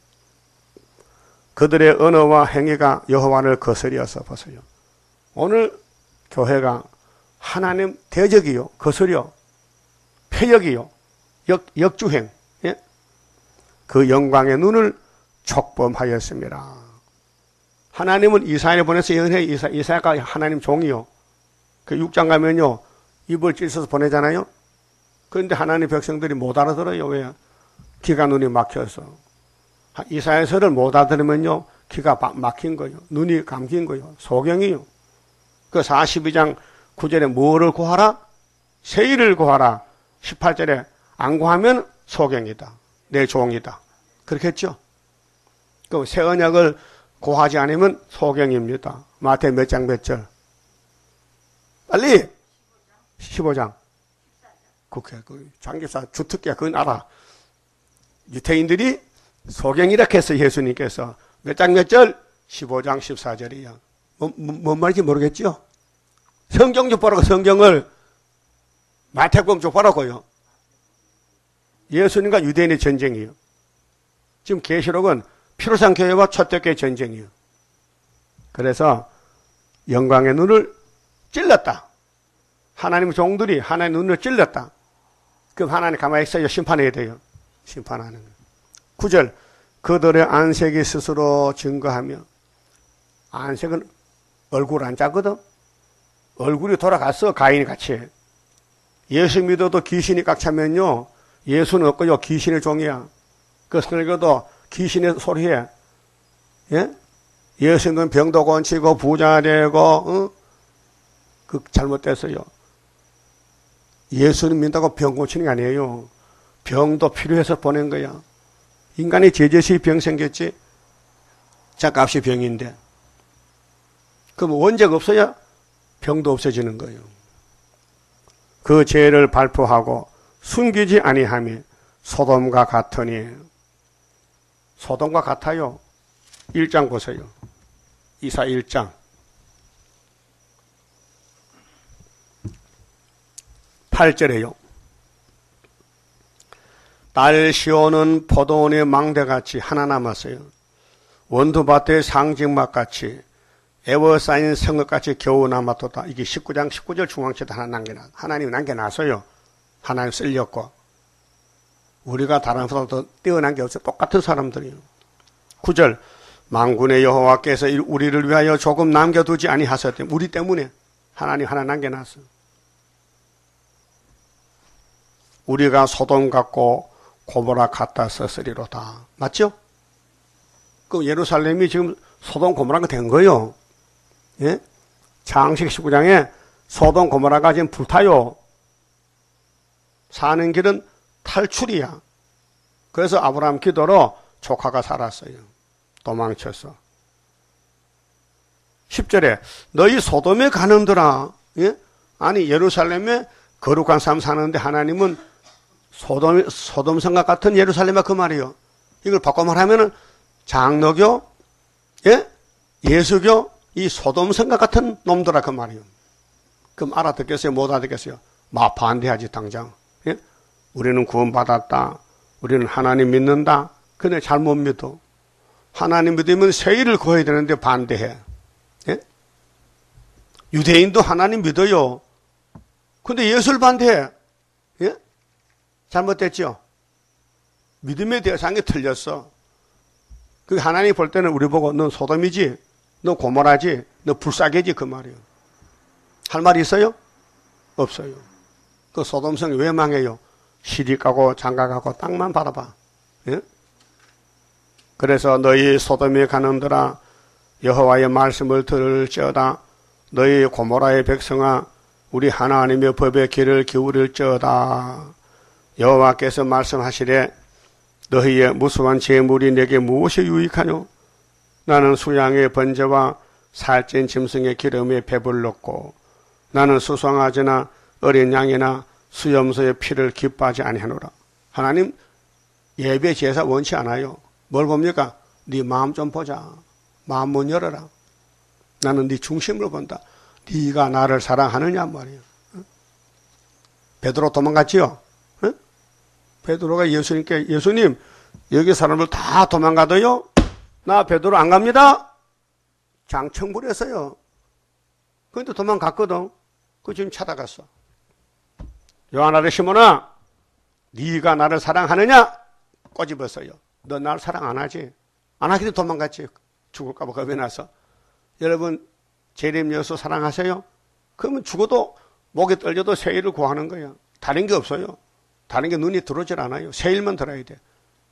그들의 언어와 행위가 여호와를 거스려서 보세요. 오늘 교회가 하나님 대적이요, 거스려, 폐역이요, 역, 역주행, 예? 그 영광의 눈을 촉범하였습니다. 하나님은 이사야를 보내서 연회 이사, 이사야가 하나님 종이요. 그 육 장 가면요, 입을 찢어서 보내잖아요. 그런데 하나님 백성들이 못 알아들어요. 왜? 귀가 눈이 막혀서. 이사야서를 못 알아들으면요, 귀가 막힌 거예요. 눈이 감긴 거예요. 소경이요. 그 사십이 장 구 절에 뭐를 구하라? 세일을 구하라. 십팔 절에 안 구하면 소경이다. 내 종이다. 그렇게 했죠? 그 새 언약을 구하지 않으면 소경입니다. 마태 몇 장 몇 절? 빨리! 십오 장. 국회, 그 장기사 주특기야, 그건 알아. 유태인들이 소경이라 했어, 예수님께서. 몇 장 몇 절? 십오 장 십사 절이야. 뭐, 뭐, 뭔 말인지 모르겠죠? 성경 좀 보라고, 성경을. 마태복음 좀 보라고요. 예수님과 유대인의 전쟁이에요. 지금 계시록은 피로상 교회와 초대교회 전쟁이에요. 그래서 영광의 눈을 찔렀다. 하나님 종들이 하나님의 눈을 찔렀다. 그럼 하나님 가만히 있어요. 심판해야 돼요. 심판하는 거예요. 구 절 그들의 안색이 스스로 증거하며. 안색은 얼굴 안 작거든. 얼굴이 돌아갔어. 가인이 같이. 예수 믿어도 귀신이 꽉 차면요, 예수는 없고요, 귀신의 종이야. 그 설교도 귀신의 소리에, 예? 예수님은 병도 고치고 부자 되고 어? 그 잘못됐어요. 예수님 믿다고 병 고치는 게 아니에요. 병도 필요해서 보낸 거야. 인간이 죄짓이 병 생겼지. 짝값이 병인데. 그럼 원죄가 없어야 병도 없어지는 거예요. 그 죄를 발표하고 숨기지 아니하며 소돔과 같으니. 소돔과 같아요. 일 장 보세요. 이사 일 장. 팔 절에요. 딸 시온은 포도원의 망대같이 하나 남았어요. 원두밭의 상징막같이 에워싸인 성읍같이 겨우 남았도다. 이게 십구 장 십구 절 중앙체도 하나 남겨놨, 하나님 남겨놨어요. 하나님 쓸렸고. 우리가 다른 사람보다 더 뛰어난 게 없어요. 똑같은 사람들이에요. 구 절. 만군의 여호와께서 우리를 위하여 조금 남겨두지 아니하셨대. 우리 때문에 하나님 하나 남겨놨어요. 우리가 소돔 같고 고모라 같다 썼으리로다. 맞죠? 그 예루살렘이 지금 소돔 고모라가 된 거예요. 예? 창세기 십구 장에 소돔 고모라가 지금 불타요. 사는 길은 탈출이야. 그래서 아브라함 기도로 조카가 살았어요. 도망쳐서. 십 절에 너희 소돔에 가는더라. 예? 아니 예루살렘에 거룩한 삶 사는데 하나님은 소돔, 소돔 성과 같은 예루살렘이 그 말이에요. 이걸 바꿔 말하면은 장로교, 예? 예수교, 이 소돔 성과 같은 놈들아 그 말이에요. 그럼 알아듣겠어요? 못 알아듣겠어요? 막 반대하지 당장. 예? 우리는 구원받았다. 우리는 하나님 믿는다. 근데 잘못 믿어. 하나님 믿으면 세일을 구해야 되는데 반대해. 예? 유대인도 하나님 믿어요. 근데 예수를 반대해. 예? 잘못됐죠? 믿음의 대상이 틀렸어. 그 하나님 볼 때는 우리 보고 넌 소돔이지, 너 고모라지, 너 불사개지 그 말이에요. 할 말이 있어요? 없어요. 그 소돔성이 왜 망해요? 시집가고 장가가고 땅만 바라봐. 예? 그래서 너희 소돔에 가는더라 여호와의 말씀을 들을지어다. 너희 고모라의 백성아 우리 하나님의 법의 길을 기울일지어다. 여호와께서 말씀하시되 너희의 무수한 재물이 내게 무엇이 유익하뇨? 나는 수양의 번제와 살찐 짐승의 기름에 배불렀고 나는 수송아지나 어린 양이나 수염소의 피를 기뻐하지 아니하노라. 하나님 예배 제사 원치 않아요. 뭘 봅니까? 네 마음 좀 보자. 마음 문 열어라. 나는 네 중심을 본다. 네가 나를 사랑하느냐 말이에요. 베드로 도망갔지요? 응? 베드로가 예수님께 예수님 여기 사람들 다 도망가도요? 나 베드로 안 갑니다. 장청불했어요. 그런데 도망갔거든. 그 지금 찾아갔어. 요한아들 시몬아 네가 나를 사랑하느냐? 꼬집었어요. 너 나를 사랑 안 하지? 안 하기도 도망갔지. 죽을까 봐 겁이 나서. 여러분 재림 예수 사랑하세요? 그러면 죽어도 목에 떨려도 세일을 구하는 거예요. 다른 게 없어요. 다른 게 눈이 들어오질 않아요. 세일만 들어야 돼.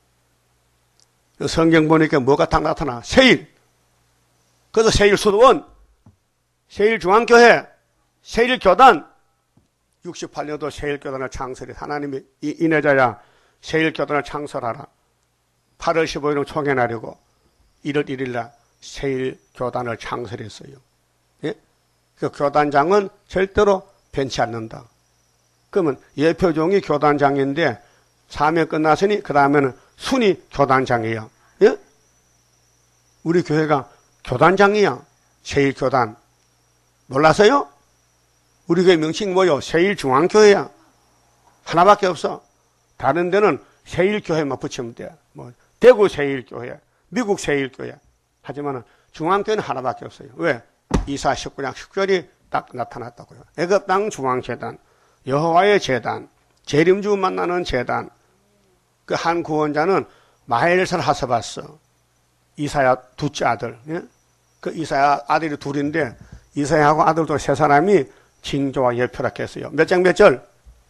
성경 보니까 뭐가 딱 나타나? 세일. 그래서 세일 수도원, 세일 중앙교회, 세일 교단, 육십팔 년도 세일 교단을 창설해. 하나님이 인해자야 세일 교단을 창설하라. 팔월 십오일은 총회하려고 일월 일일 세일 교단을 창설했어요. 예? 그 교단장은 절대로 변치 않는다. 그러면 예표종이 교단장인데 사명 끝났으니 그 다음에는 순위 교단장이에요. 예? 우리 교회가 교단장이야. 세일 교단. 몰랐어요? 우리 교회 명칭 뭐요? 세일 중앙교회야. 하나밖에 없어. 다른 데는 세일교회만 붙이면 돼. 뭐 대구 세일교회, 미국 세일교회. 하지만 중앙교회는 하나밖에 없어요. 왜? 이사 십구 장 십 절이 딱 나타났다고요. 애굽 땅 중앙재단, 여호와의 재단, 재림주 만나는 재단. 그 한 구원자는 마헬살 하스바스, 이사야 둘째 아들. 예? 그 이사야 아들이 둘인데 이사야하고 아들도 세 사람이 징조와 예표락했어요. 몇 장 몇 절?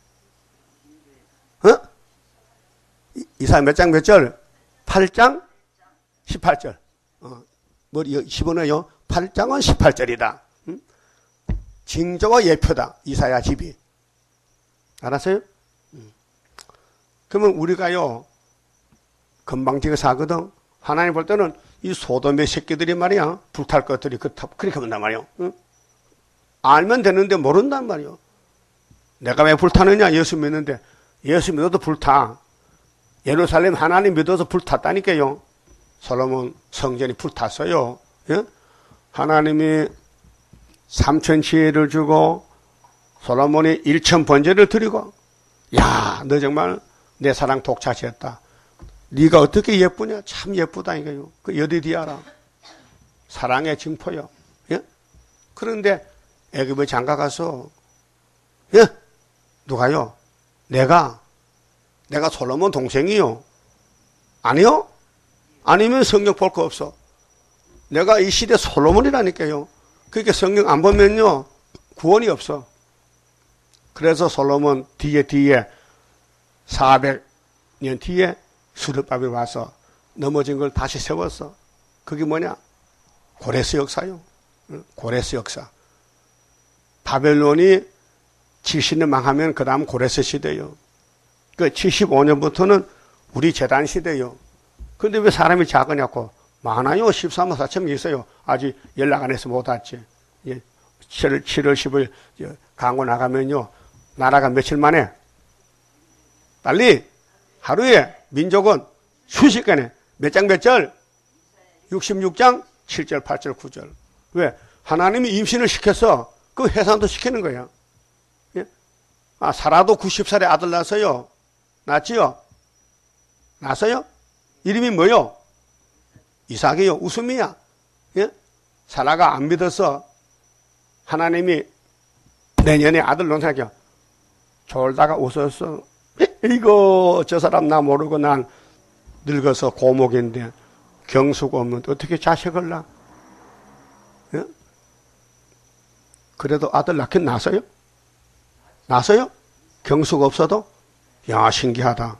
어? 이사야 몇 장 몇 절? 팔 장 십팔 절. 어. 뭐 집어넣어요. 팔 장은 십팔 절이다. 응? 징조와 예표다. 이사야 집이. 알았어요? 응. 그러면 우리가요, 금방지게 사거든. 하나님 볼 때는 이 소돔의 새끼들이 말이야, 불탈 것들이 그렇게 본단 말이야. 응? 알면 되는데 모른단 말이야. 내가 왜 불타느냐? 예수 믿는데. 예수 믿어도 불타. 예루살렘 하나님 믿어서 불탔다니까요. 솔로몬 성전이 불탔어요. 예? 하나님이 삼천 지혜를 주고 솔로몬이 일천 번제를 드리고, 야, 너 정말 내 사랑 독차지했다. 네가 어떻게 예쁘냐? 참 예쁘다 이거요. 그 여디디아라. 사랑의 증포요. 예? 그런데 애굽에 장가 가서, 예? 누가요? 내가 내가 솔로몬 동생이요. 아니요? 아니면 성경 볼 거 없어. 내가 이 시대 솔로몬이라니까요. 그러니까 성경 안 보면요, 구원이 없어. 그래서 솔로몬 뒤에 뒤에 사백 년 뒤에 수르바벨이 와서 넘어진 걸 다시 세웠어. 그게 뭐냐? 고레스 역사요. 고레스 역사. 바벨론이 칠십 년 망하면 그 다음 고레스 시대요. 그 칠십오 년부터는 우리 재단 시대요. 근데 왜 사람이 작으냐고. 많아요. 십삼 만 사천 명 있어요. 아직 연락 안 해서 못 왔지. 예. 칠월 십일 강원 나가면요, 나라가 며칠 만에 빨리 하루에 민족은 순식간에 몇 장 몇 절? 육십육 장 칠 절 팔 절 구 절. 왜? 하나님이 임신을 시켜서 그 해산도 시키는 거야. 예? 아, 사라도 구십 살에 아들 낳았어요. 낳았지요? 낳았어요? 이름이 뭐요? 이삭이요. 웃음이야. 예? 사라가 안 믿어서 하나님이 내년에 아들 논사겨 졸다가 웃었어. 이거 저 사람 나 모르고 난 늙어서 고목인데 경수가 없는데 어떻게 자식을 낳아? 예? 그래도 아들 낳긴 낳았어요? 낳았어요? 경수가 없어도? 야, 신기하다.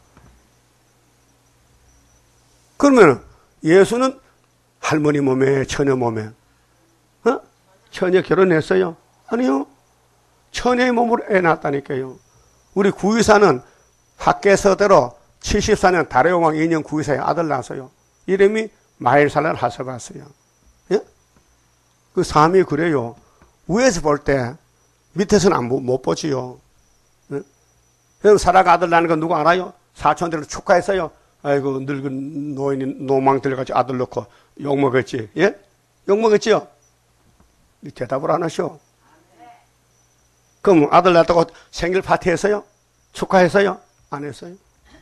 그러면 예수는 할머니 몸에, 처녀 몸에, 어? 처녀 결혼했어요? 아니요. 처녀의 몸으로 애 낳았다니까요. 우리 구의사는 학계서대로 칠십사 년 다레오왕 이 년 구의사에 아들 낳았어요. 이름이 마일살랄 하서바스요. 예? 그 삶이 그래요. 위에서 볼 때 밑에서는 안, 못 보지요. 예? 그럼 사라가 아들 낳는 거 누구 알아요? 사촌들로 축하했어요. 아이고, 늙은 노인이 노망 들어가지고 아들 넣고 욕먹었지. 예? 욕먹었지요? 대답을 안 하셔. 그럼 아들 낳았다고 생일 파티 했어요? 축하했어요? 안 했어요?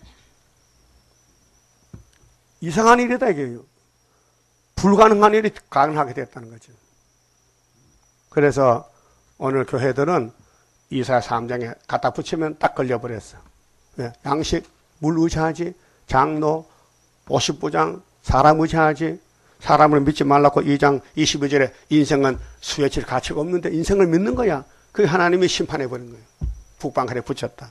이상한 일이다, 이게요. 불가능한 일이 가능하게 됐다는 거죠. 그래서 오늘 교회들은 이사야 삼 장에 갖다 붙이면 딱 걸려버렸어. 왜? 양식, 물 의지하지, 장로, 오십부장, 사람 의지하지, 사람을 믿지 말라고 이 장 이십이 절에 인생은 수혜칠 가치가 없는데 인생을 믿는 거야. 그게 하나님이 심판해버린 거예요. 북방칼에 붙였다.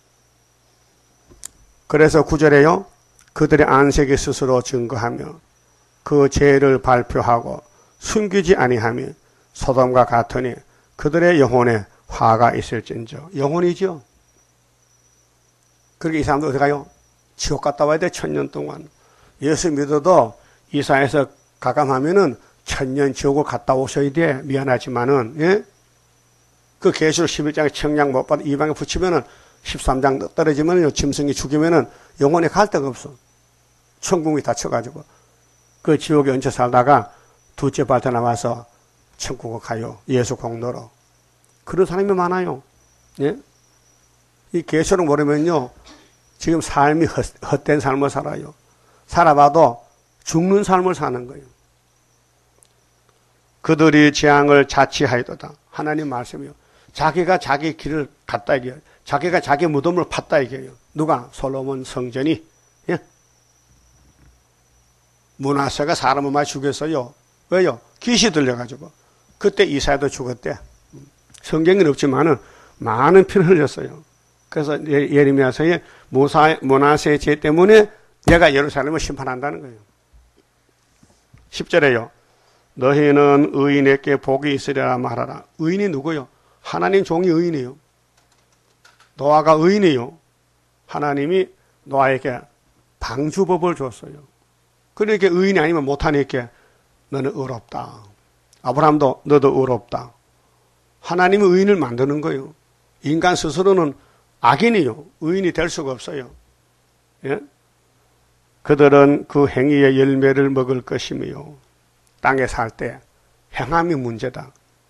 그래서 구 절에요. 그들의 안색이 스스로 증거하며 그 죄를 발표하고 숨기지 아니하며 소돔과 같으니 그들의 영혼에 화가 있을진저. 영혼이죠. 그렇게 이 사람도 어디 가요? 지옥 갔다 와야 돼. 천년 동안. 예수 믿어도 이사에서 가감하면은 천년 지옥을 갔다 오셔야 돼. 미안하지만은, 예? 그 계시록 십일 장에 청량 못 받아 이방에 붙이면은 십삼 장 떨어지면은 짐승이 죽이면은 영혼에 갈 데가 없어. 천국이 닫혀가지고. 그 지옥에 얹혀 살다가 둘째 발터 나와서 천국을 가요. 예수 공로로. 그런 사람이 많아요. 예? 이 계시록 모르면요. 지금 삶이 헛, 헛된 삶을 살아요. 살아봐도 죽는 삶을 사는 거예요. 그들이 재앙을 자치하였도다. 하나님 말씀이요. 자기가 자기 길을 갔다 이게요. 자기가 자기 무덤을 팠다 이게요. 누가? 솔로몬 성전이. 예? 므낫세가 사람을 많이 죽였어요. 왜요? 귀시 들려가지고. 그때 이사야도 죽었대. 성경은 없지만은 많은 피를 흘렸어요. 그래서 예레미야서에 므낫세의 죄 때문에 내가 예루살렘을 심판한다는 거예요. 십 절에요. 너희는 의인에게 복이 있으리라 말하라. 의인이 누구요? 하나님 종이 의인이요. 노아가 의인이요. 하나님이 노아에게 방주법을 줬어요. 그러니까 의인이 아니면 못하니까 너는 의롭다. 아브라함도 너도 의롭다. 하나님이 의인을 만드는 거예요. 인간 스스로는 악인이요. 의인이 될 수가 없어요. 예? 그들은 그 행위의 열매를 먹을 것이며 땅에 살 때 행함이 문제다.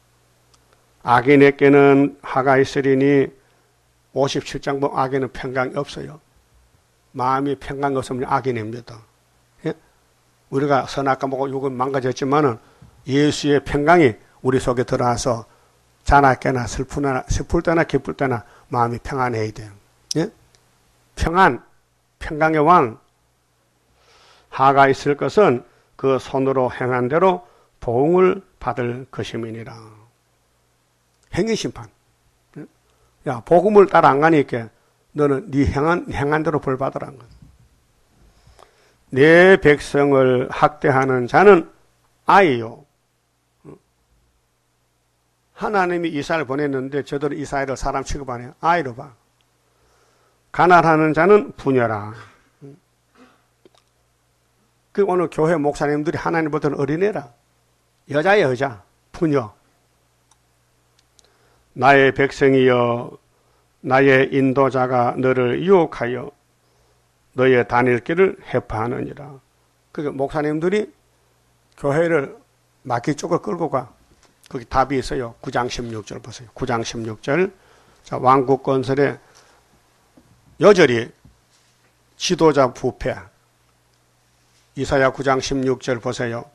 악인에게는 화가 있으리니 오십칠 장 보면 악인은 평강이 없어요. 마음이 평강이 없으면 악인입니다. 예? 우리가 선악과 보고 욕은 망가졌지만은 예수의 평강이 우리 속에 들어와서 자나깨나 슬프나, 슬플 때나 기쁠 때나 마음이 평안해야 돼요. 예? 평안, 평강의 왕. 하가 있을 것은 그 손으로 행한 대로 보응을 받을 것임이니라. 행위심판. 야, 복음을 따라 안 가니까 너는 네 행한, 행한 대로 벌 받으라는 거야. 내 백성을 학대하는 자는 아이요. 하나님이 이스라엘을 보냈는데 저들은 이스라엘을 사람 취급 안 해요. 아이로 봐. 가난하는 자는 부녀라. 그 오늘 교회 목사님들이 하나님보다는 어린애라. 여자야 여자. 부녀. 나의 백성이여 나의 인도자가 너를 유혹하여 너의 다닐 길을 해파하느니라. 그러니까 목사님들이 교회를 마귀 쪽을 끌고 가. 거기 답이 있어요. 구 장 십육 절 보세요. 구 장 십육 절. 자, 왕국 건설에 여절이 지도자 부패. 이사야 구 장 십육 절 보세요.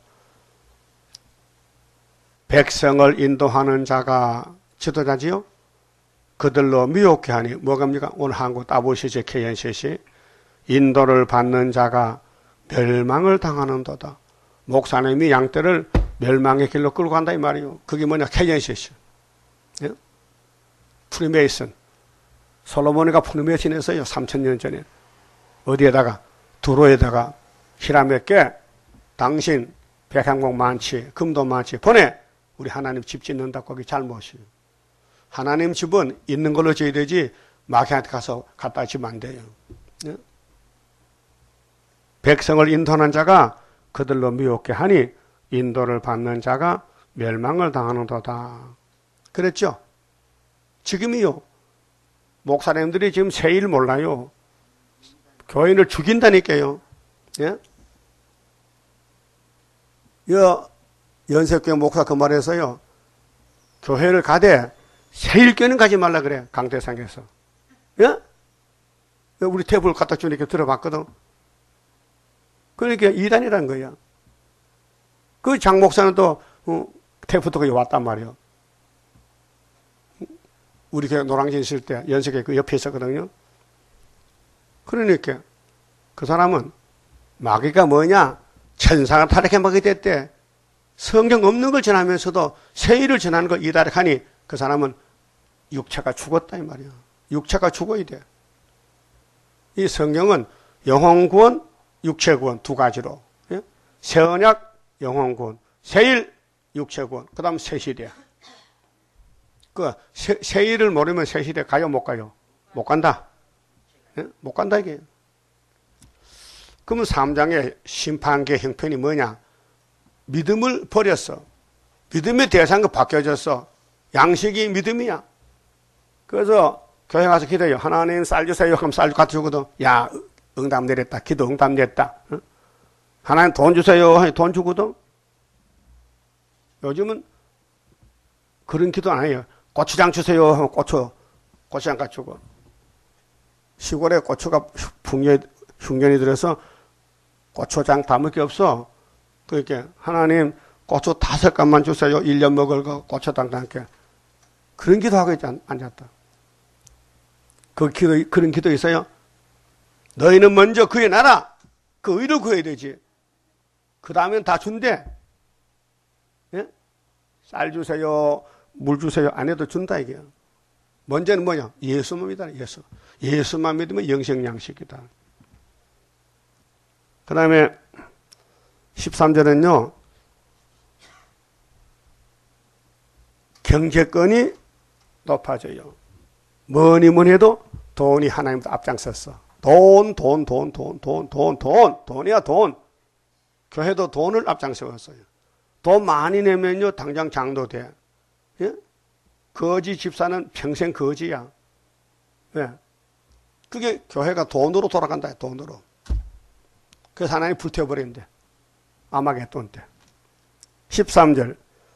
백성을 인도하는 자가 지도자지요? 그들로 미혹해 하니 뭐갑니까? 오늘 한국 따보시제 케이엔씨씨 인도를 받는 자가 멸망을 당하는도다. 목사님이 양떼를 멸망의 길로 끌고 간다 이 말이에요. 그게 뭐냐? 케이엔씨씨. 예? 프리메이슨. 솔로몬이가 프리메이슨 했어요. 삼천 년 전에. 어디에다가? 두로에다가 히라메께 당신 백향목 많지, 금도 많지. 보내! 우리 하나님 집 짓는다. 거기 잘못이에요. 하나님 집은 있는 걸로 지어야 되지 마귀한테 가서 갖다 주면 안 돼요. 예? 백성을 인도하는 자가 그들로 미혹해 하니 인도를 받는 자가 멸망을 당하는도다. 그랬죠? 지금이요. 목사님들이 지금 세일 몰라요. 교인을 죽인다니까요. 예? 여, 연세교회 목사 그 말에서요. 교회를 가되 세일교회는 가지 말라 그래. 강대상에서. 예? 우리 탭을 갖다 주니까 들어봤거든. 그러니까 이단이라는 거야. 그 장 목사는 또 어, 탭부터 거기 왔단 말이에요. 우리 교회 노량진 있을 때 연세교회 그 옆에 있었거든요. 그러니까 그 사람은 마귀가 뭐냐? 천사가 타락해 먹게 됐대. 성경 없는 걸 전하면서도 세일을 전하는 걸 이다락하니 그 사람은 육체가 죽었다 이 말이야. 육체가 죽어야 돼. 이 성경은 영혼구원, 육체구원 두 가지로. 예? 새언약, 영혼구원, 세일, 육체구원, 그 다음 새시대. 그 세, 세일을 모르면 새시대 가요 못 가요? 못 간다. 예? 못 간다 이게. 그러면 삼 장의 심판계 형편이 뭐냐? 믿음을 버렸어. 믿음의 대상과 바뀌어졌어. 양식이 믿음이야. 그래서 교회 가서 기도해요. 하나님 쌀 주세요. 하면 쌀 갖다 주거든. 야, 응답 내렸다. 기도 응답 냈다. 응? 하나님 돈 주세요. 하니 돈 주거든. 요즘은 그런 기도 안 해요. 고추장 주세요. 하면 고추, 고추장 갖다 주고. 시골에 고추가 풍년, 흉년이 들어서 고추장 담을 게 없어. 그러니까 하나님 고추 다섯 갑만 주세요. 일 년 먹을 거 고추장 담게. 그런 기도하고 있지 앉았다. 그 기도, 그런 기도 있어요? 너희는 먼저 그의 나라, 그 의를 구해야 되지. 그 다음엔 다 준대. 예? 쌀 주세요, 물 주세요. 안 해도 준다 이게요. 먼저는 뭐냐? 예수만 믿어라, 예수. 예수만 믿으면 영생양식이다. 그 다음에 십삼 절은요, 경제권이 높아져요. 뭐니 뭐니 해도 돈이 하나님부터 앞장섰어. 돈, 돈, 돈, 돈, 돈, 돈, 돈, 돈이야 돈. 교회도 돈을 앞장서었어요. 돈 많이 내면요 당장 장도 돼. 예? 거지 집사는 평생 거지야. 왜? 그게 교회가 돈으로 돌아간다. 돈으로. 그래서 하나님 불태워버린대. 아마겟돈 때. 십삼 절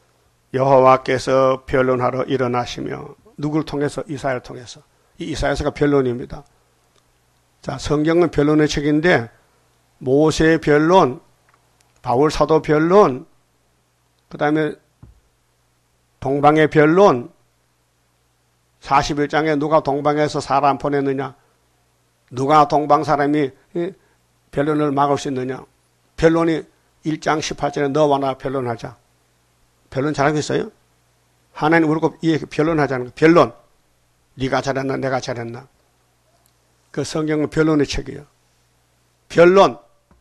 여호와께서 변론하러 일어나시며 누구를 통해서? 이사야를 통해서. 이 이사야서가 변론입니다. 자, 성경은 변론의 책인데 모세의 변론, 바울 사도 변론, 그 다음에 동방의 변론, 사십일 장에 누가 동방에서 사람 보냈느냐? 누가 동방 사람이 변론을 막을 수 있느냐? 변론이 일 장 십팔 절에 너와 나 변론하자. 변론 잘하고 있어요? 하나님 우리고 변론하자는 거. 변론. 네가 잘했나 내가 잘했나. 그 성경은 변론의 책이에요. 변론.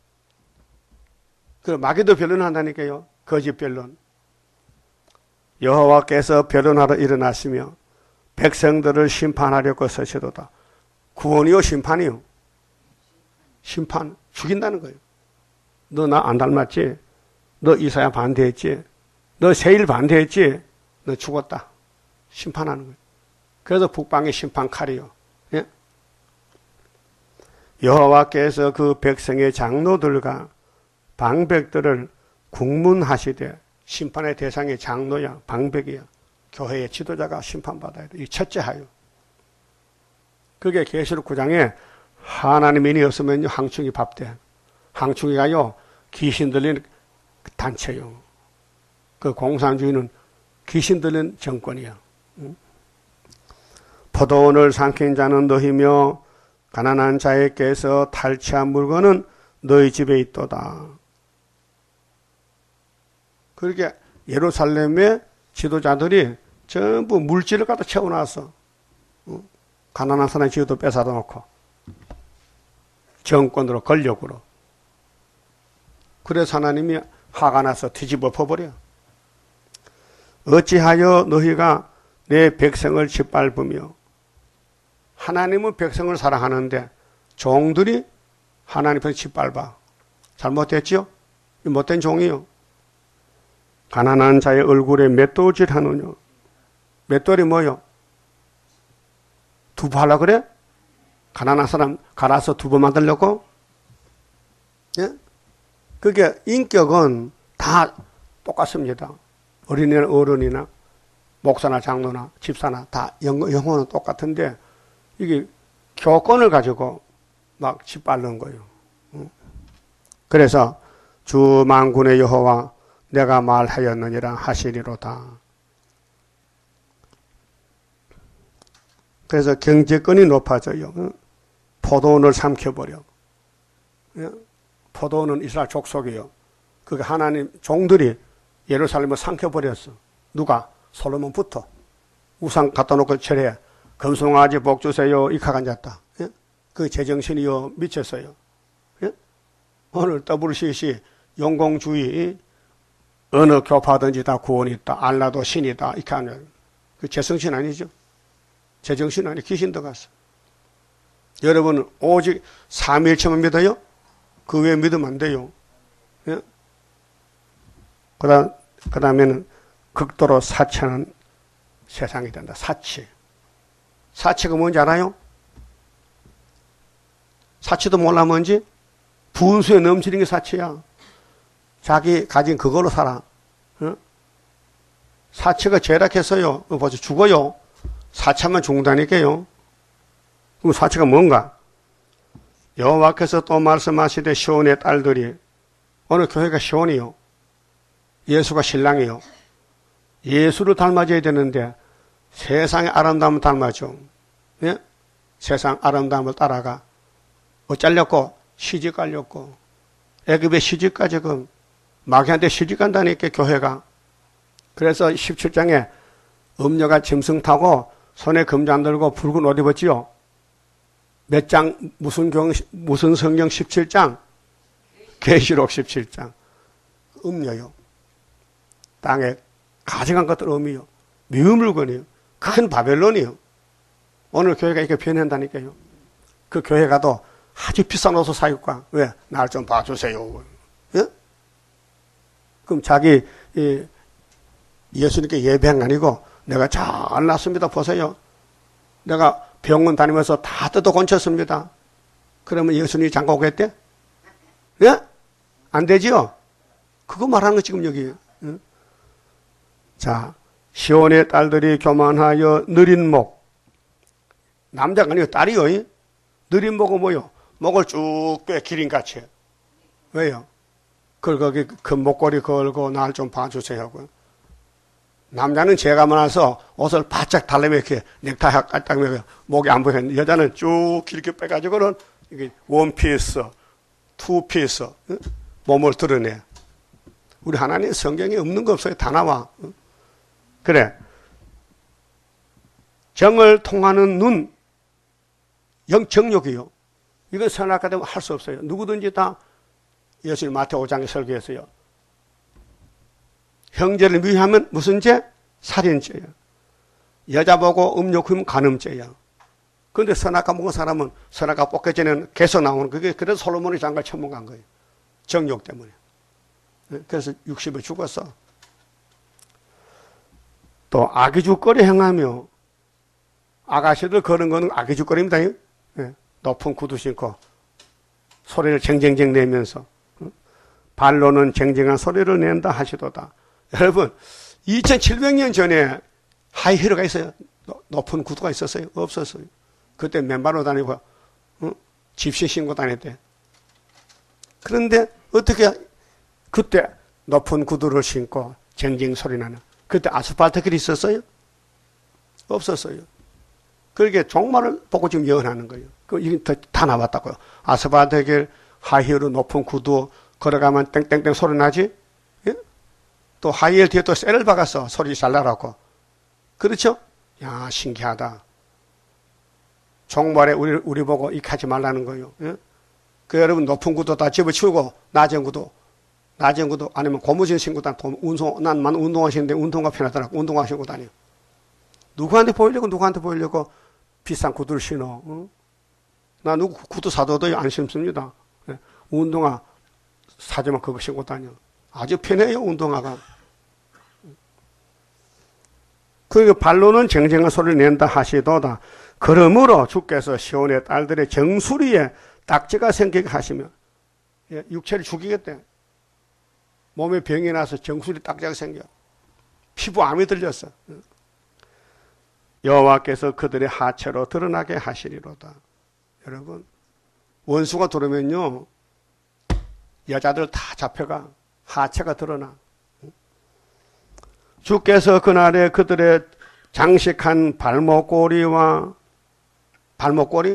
그 마귀도 변론한다니까요. 거짓 변론. 여호와께서 변론하러 일어나시며 백성들을 심판하려고 서시도다. 구원이요 심판이요? 심판. 죽인다는 거예요. 너 나 안 닮았지? 너 이사야 반대했지? 너 세일 반대했지? 너 죽었다. 심판하는 거예요. 그래서 북방의 심판 칼이요. 예? 여호와께서 그 백성의 장로들과 방백들을 국문하시되, 심판의 대상이 장로야, 방백이야. 교회의 지도자가 심판받아야 돼. 이 첫째 하요. 그게 계시록 구 장에 하나님 인이 없으면 항충이 밥돼. 항충이가요 귀신 들린 단체요. 그 공산주의는 귀신 들린 정권이야. 응? 포도원을 삼킨 자는 너희며 가난한 자에게서 탈취한 물건은 너희 집에 있도다. 그렇게 예루살렘의 지도자들이 전부 물질을 갖다 채워놨어. 응? 가난한 사람의 집도 뺏어다 놓고 정권으로 권력으로. 그래서 하나님이 화가 나서 뒤집어 엎어버려. 어찌하여 너희가 내 백성을 짓밟으며, 하나님은 백성을 사랑하는데 종들이 하나님을 짓밟아. 잘못됐지요? 못된 종이요. 가난한 자의 얼굴에 맷돌질 하느냐. 맷돌이 뭐요? 두부 하려고 그래? 가난한 사람 갈아서 두부 만들려고? 예? 그게 인격은 다 똑같습니다. 어린이나 어른이나 목사나 장로나 집사나 다 영혼은 똑같은데 이게 교권을 가지고 막 짓밟는 거예요. 그래서 주 만군의 여호와 내가 말하였느니라 하시리로다. 그래서 경제권이 높아져요. 포도원을 삼켜버려. 포도원은 이스라엘 족속이에요. 그게 하나님 종들이 예루살렘을 삼켜버렸어. 누가? 솔로몬부터. 우상 갖다 놓고 절해. 금송아지 복 주세요. 이카가 앉았다. 예? 그 제정신이요. 미쳤어요. 예? 오늘 더블유씨씨 영공주의 어느 교파든지 다 구원이 있다. 알라도 신이다. 이렇게 하는. 그 제정신 아니죠? 제정신 아니 귀신 들어갔어. 여러분은 오직 삼위일체만 믿어요? 그 외에 믿으면 안 돼요. 예? 그 다음, 그 다음에는 극도로 사치하는 세상이 된다. 사치. 사치가 뭔지 알아요? 사치도 몰라 뭔지? 분수에 넘치는 게 사치야. 자기 가진 그걸로 살아. 어? 사치가 죄락해서요. 벌써 죽어요. 사치하면 죽는다니까요. 그럼 사치가 뭔가? 여호와께서 또 말씀하시되 시온의 딸들이, 오늘 교회가 시온이요. 예수가 신랑이요. 예수를 닮아줘야 되는데 세상의 아름다움을 닮아줘. 예? 세상 아름다움을 따라가. 어쩌려고? 시집 가려고. 애굽에 시집까지 그 마귀한테 시집 간다니까 교회가. 그래서 십칠 장에 음녀가 짐승 타고 손에 금잔 들고 붉은 옷 입었지요. 몇 장, 무슨 경, 무슨 성경 십칠 장? 계시록 십칠 장. 음녀요. 땅에 가증한 것들 음이요. 미운 물건이에요. 큰 바벨론이요. 오늘 교회가 이렇게 변한다니까요. 그 교회 가도 아주 비싼 옷을 사입까? 왜? 날 좀 봐주세요. 예? 그럼 자기 이, 예수님께 예배한 거 아니고 내가 잘났습니다. 보세요. 내가 병원 다니면서 다 뜯어 건쳤습니다. 그러면 예수님이 잠깐 오겠대? 예? 안 되지요? 그거 말하는 거 지금 여기. 예? 자, 시온의 딸들이 교만하여 느린 목. 남자가 아니고 딸이요. 느린 목은 뭐요? 목을 쭉 빼 기린같이. 왜요? 그걸 거기 그 목걸이 걸고 날 좀 봐주세요. 남자는 죄가 많아서 옷을 바짝 달래면 이렇게 넥타이 깔딱 매고 목이 안 보이는 여자는 쭉 길게 빼가지고는 이게 원피스, 투피스 몸을 드러내. 우리 하나님 성경에 없는 거 없어요. 다 나와. 그래. 정을 통하는 눈, 영정욕이요. 이건 선악과 되면 할 수 없어요. 누구든지 다 예수님 마태오 장에 설교했어요. 형제를 미워하면 무슨 죄? 살인죄야. 여자 보고 음욕하면 간음죄야. 그런데 선악과 먹은 사람은 선악과 뽑기 전에는 계속 나오는 그게 그래서 솔로몬이 장가를 천문 간 거예요. 정욕 때문에. 그래서 육십에 죽었어. 또 악의죽거리 행하며 아가씨들 그런 거는 악의죽거리입니다. 네. 높은 구두 신고 소리를 쟁쟁쟁 내면서 발로는 쟁쟁한 소리를 낸다 하시도다. 여러분 이천칠백 년 전에 하이힐가 있어요? 높은 구두가 있었어요? 없었어요. 그때 맨발로 다니고 어? 집시 신고 다녔대. 그런데 어떻게 그때 높은 구두를 신고 쟁쟁 소리 나는 그때 아스팔트 길이 있었어요? 없었어요. 그렇게 종말을 보고 지금 예언하는 거예요. 그 이게 다 나왔다고요. 아스팔트 길, 하이힐로 높은 구두 걸어가면 땡땡땡 소리 나지? 예? 또 하이힐 뒤에 또 쇠를 박았어. 소리 잘 나라고. 그렇죠? 야, 신기하다. 종말에 우리, 우리 보고 이렇게 하지 말라는 거예요. 예? 그 여러분 높은 구두 다 집어치우고 낮은 구두, 낮은 구두 아니면 고무신 신고 다녀. 운동, 난만 운동화 신는데 운동화 편하더라고. 운동화 신고 다녀. 누구한테 보이려고 누구한테 보이려고 비싼 구두를 신어. 어? 나 누구 구두 사줘도 안 신습니다. 예? 운동화 사지만 그거 신고 다녀. 아주 편해요, 운동화가. 그 발로는 쟁쟁한 소리를 낸다 하시도다. 그러므로 주께서 시온의 딸들의 정수리에 딱지가 생기게 하시며, 예, 육체를 죽이겠대. 몸에 병이 나서 정수리 딱지가 생겨. 피부암이 들렸어. 여호와께서 그들의 하체로 드러나게 하시리로다. 여러분, 원수가 들어오면요, 여자들 다 잡혀가. 하체가 드러나. 주께서 그날에 그들의 장식한 발목고리와 발목고리?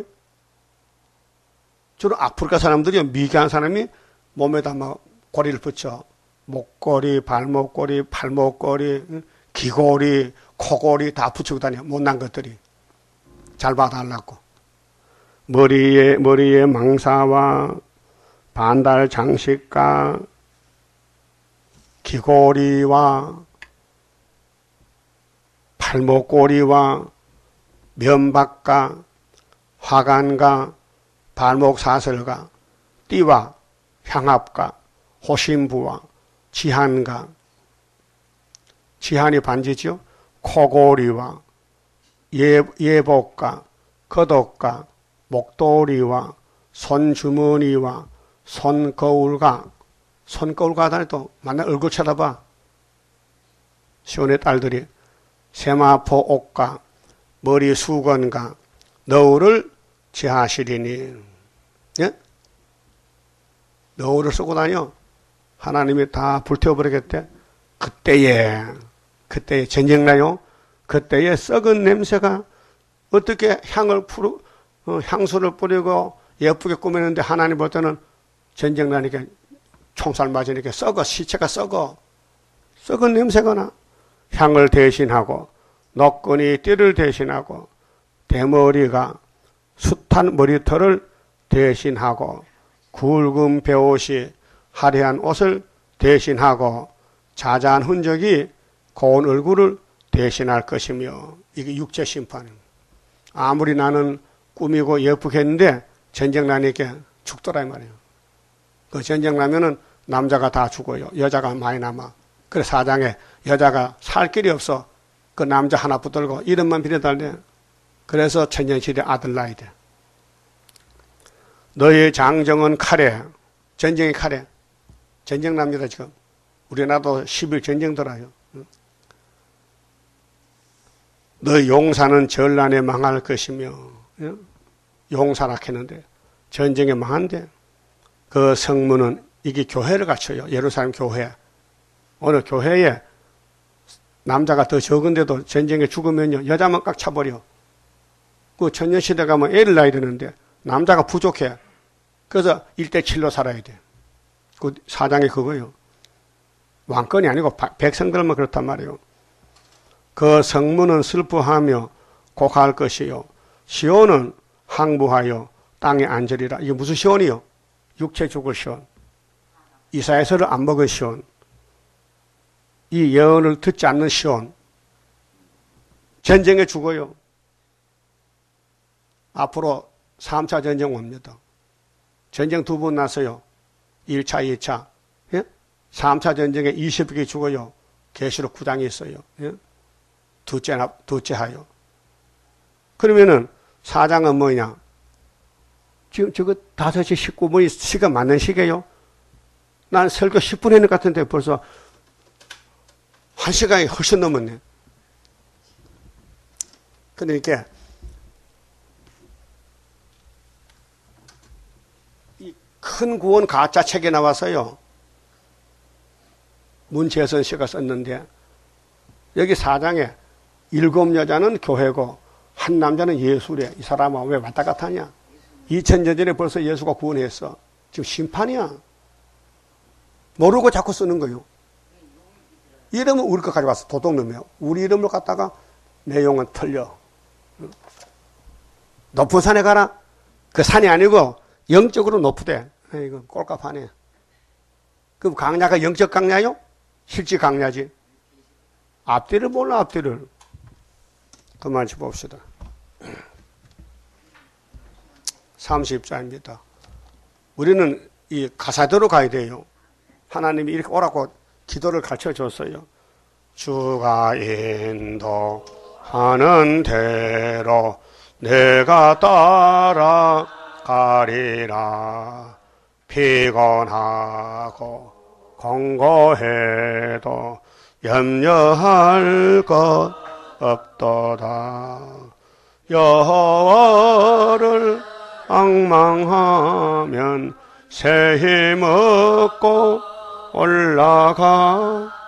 주로 아프리카 사람들이 미개한 사람이 몸에다 막 고리를 붙여. 목고리, 발목고리, 팔목고리, 귀고리, 코고리 다 붙이고 다녀. 못난 것들이. 잘 봐달라고. 머리에, 머리에 망사와 반달 장식과 귀고리와 팔목고리와 면박과 화관과 발목사슬과 띠와 향압과 호심부와 지한과 지한이 반지죠. 코고리와 예, 예복과 겉옷과 목도리와 손주머니와 손거울과 손거울과 하다니 또 만나 얼굴 쳐다봐. 시온의 딸들이 세마포 옷과 머리 수건과 너울을 지하시리니. 예? 너울을 쓰고 다녀. 하나님이 다 불태워버리겠대. 그때에 그때에 전쟁 나요. 그때에 썩은 냄새가 어떻게 향을 풀어 어, 향수를 뿌리고 예쁘게 꾸미는데 하나님 볼 때는 전쟁 나니까 총살 맞으니까 썩어. 시체가 썩어. 썩은 냄새가 나. 향을 대신하고 노끈이 띠를 대신하고 대머리가 숱한 머리털을 대신하고 굵은 베옷이 화려한 옷을 대신하고 자자한 흔적이 고운 얼굴을 대신할 것이며 이게 육체 심판입니다. 아무리 나는 꾸미고 예쁘게 했는데 전쟁 나니까 죽더라 이 말이에요. 그 전쟁 나면은 남자가 다 죽어요. 여자가 많이 남아. 그래서 사장에 여자가 살 길이 없어. 그 남자 하나 붙들고 이름만 빌어달래. 그래서 천년시대 아들 낳아야 돼. 너의 장정은 칼에, 전쟁의 칼에. 전쟁 납니다 지금. 우리나라도 십 일 전쟁 들어요. 너의 용사는 전란에 망할 것이며, 용사라 했는데 전쟁에 망한대. 그 성문은 이게 교회를 갖춰요. 예루살렘 교회. 오늘 교회에 남자가 더 적은데도 전쟁에 죽으면요 여자만 꽉 차버려. 그 천년시대 가면 애를 낳아야 되는데 남자가 부족해. 그래서 일 대 칠로 살아야 돼. 그 사장이 그거요. 왕권이 아니고 백성들만 그렇단 말이에요. 그 성문은 슬퍼하며 곡할 것이요. 시온은 항부하여 땅에 앉으리라. 이게 무슨 시온이요? 육체 죽을 시온. 이사야서를 안 먹은 시온. 이 예언을 듣지 않는 시온. 전쟁에 죽어요. 앞으로 삼 차 전쟁 옵니다. 전쟁 두 번 났어요. 일 차, 이 차. 예? 삼 차 전쟁에 이십 개 죽어요. 계시록 구 장이 있어요. 예? 둘째, 둘째 하요. 그러면은 사 장은 뭐냐? 지금 저거 다섯 시 십구 분이 시가 맞는 시계요? 난 설교 십 분 했는 것 같은데 벌써 한 시간이 훨씬 넘었네. 그러니까 이 큰 구원 가짜 책에 나와서요. 문재선 씨가 썼는데 여기 사 장에 일곱 여자는 교회고 한 남자는 예수래. 이 사람은 왜 왔다 갔다 하냐? 이천 년 전에 벌써 예수가 구원했어. 지금 심판이야. 모르고 자꾸 쓰는 거요. 이름은 우리 거 가져와서 도둑놈이에요. 우리 이름을 갖다가 내용은 틀려. 높은 산에 가라. 그 산이 아니고 영적으로 높으대. 이거 꼴값하네. 그럼 강야가 영적 강야요? 실질 강야지. 앞뒤를 몰라 앞뒤를. 그만 봅시다. 삼십 자입니다. 우리는 이 가사대로 가야 돼요. 하나님이 이렇게 오라고 기도를 가르쳐 줬어요. 주가 인도하는 대로 내가 따라가리라. 피곤하고 공고해도 염려할 것 없도다. 여호와를 앙망하면 새 힘 얻고 올라가.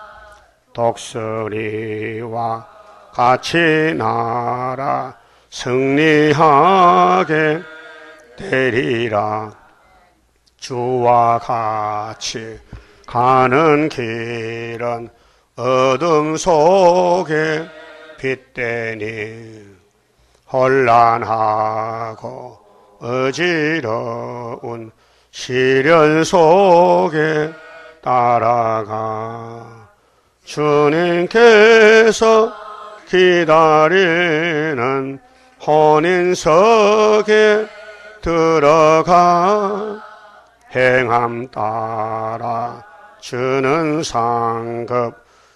독수리와 같이 날아 승리하게 되리라. 주와 같이 가는 길은 어둠 속에 빛되니 혼란하고 어지러운 시련 속에 따라가. 주님께서 기다리는 혼인석에 들어가. 행함 따라 주는 상급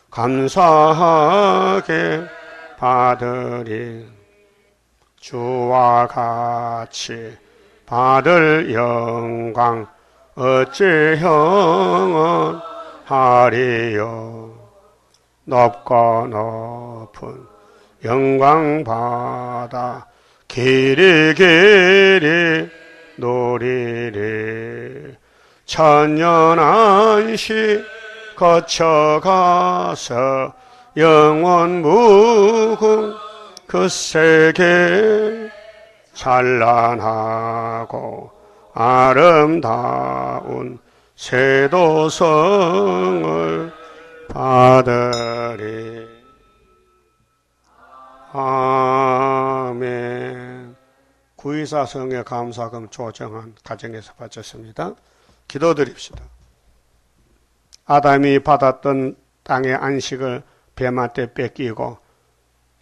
감사하게 받으리. 주와 같이 받을 영광 어찌 형은 하리요. 높고 높은 영광 받아 길이 길이 노리리. 천년 안시 거쳐가서 영원 무궁 그 세계 찬란하고 아름다운 세도성을 받으리. 아멘. 구이사성의 감사금 조정한 가정에서 바쳤습니다. 기도드립시다. 아담이 받았던 땅의 안식을 뱀한테 뺏기고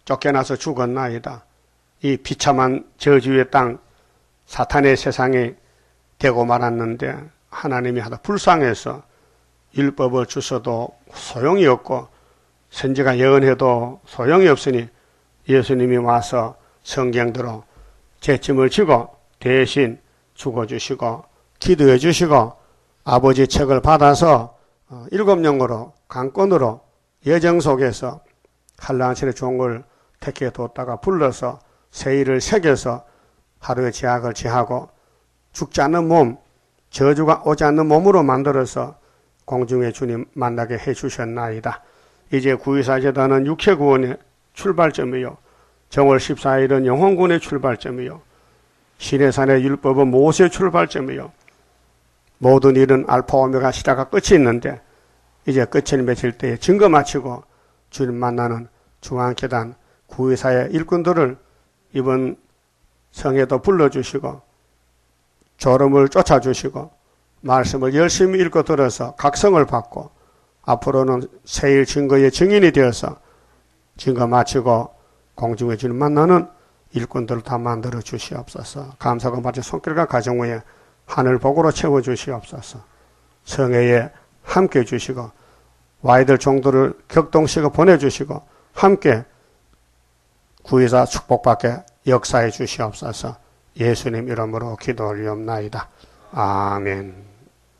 쫓겨나서 죽었나이다. 이 비참한 저주의 땅, 사탄의 세상에 되고 말았는데 하나님이 하다 불쌍해서 율법을 주셔도 소용이 없고 선지가 예언해도 소용이 없으니 예수님이 와서 성경대로 죄짐을 지고 대신 죽어주시고 기도해 주시고 아버지 책을 받아서 일곱 영으로 강권으로 여정 속에서 한란칠의 종을 택해 뒀다가 불러서 세일을 새겨서 하루의 제약을 제하고 죽지 않는 몸, 저주가 오지 않는 몸으로 만들어서 공중의 주님 만나게 해주셨나이다. 이제 구이사제단은 육회구원의 출발점이요, 정월 십사일은 영혼구원의 출발점이요, 시내산의 율법은 모세의 출발점이요, 모든 일은 알파 오메가 시작과 끝이 있는데 이제 끝을 맺을 때에 증거 마치고 주님 만나는 중앙계단 구의사의 일꾼들을 이번 성에도 불러주시고 졸음을 쫓아주시고 말씀을 열심히 읽고 들어서 각성을 받고 앞으로는 세일 증거의 증인이 되어서 증거 마치고 공중의 주님 만나는 일꾼들을 다 만들어 주시옵소서. 감사가 받은 손길과 가정 위에 하늘 복으로 채워 주시옵소서. 성회에 함께 해주시고 와이들 종들을 격동시켜 보내주시고 함께 구의사 축복받게 역사해 주시옵소서. 예수님 이름으로 기도 올리옵나이다. 아멘.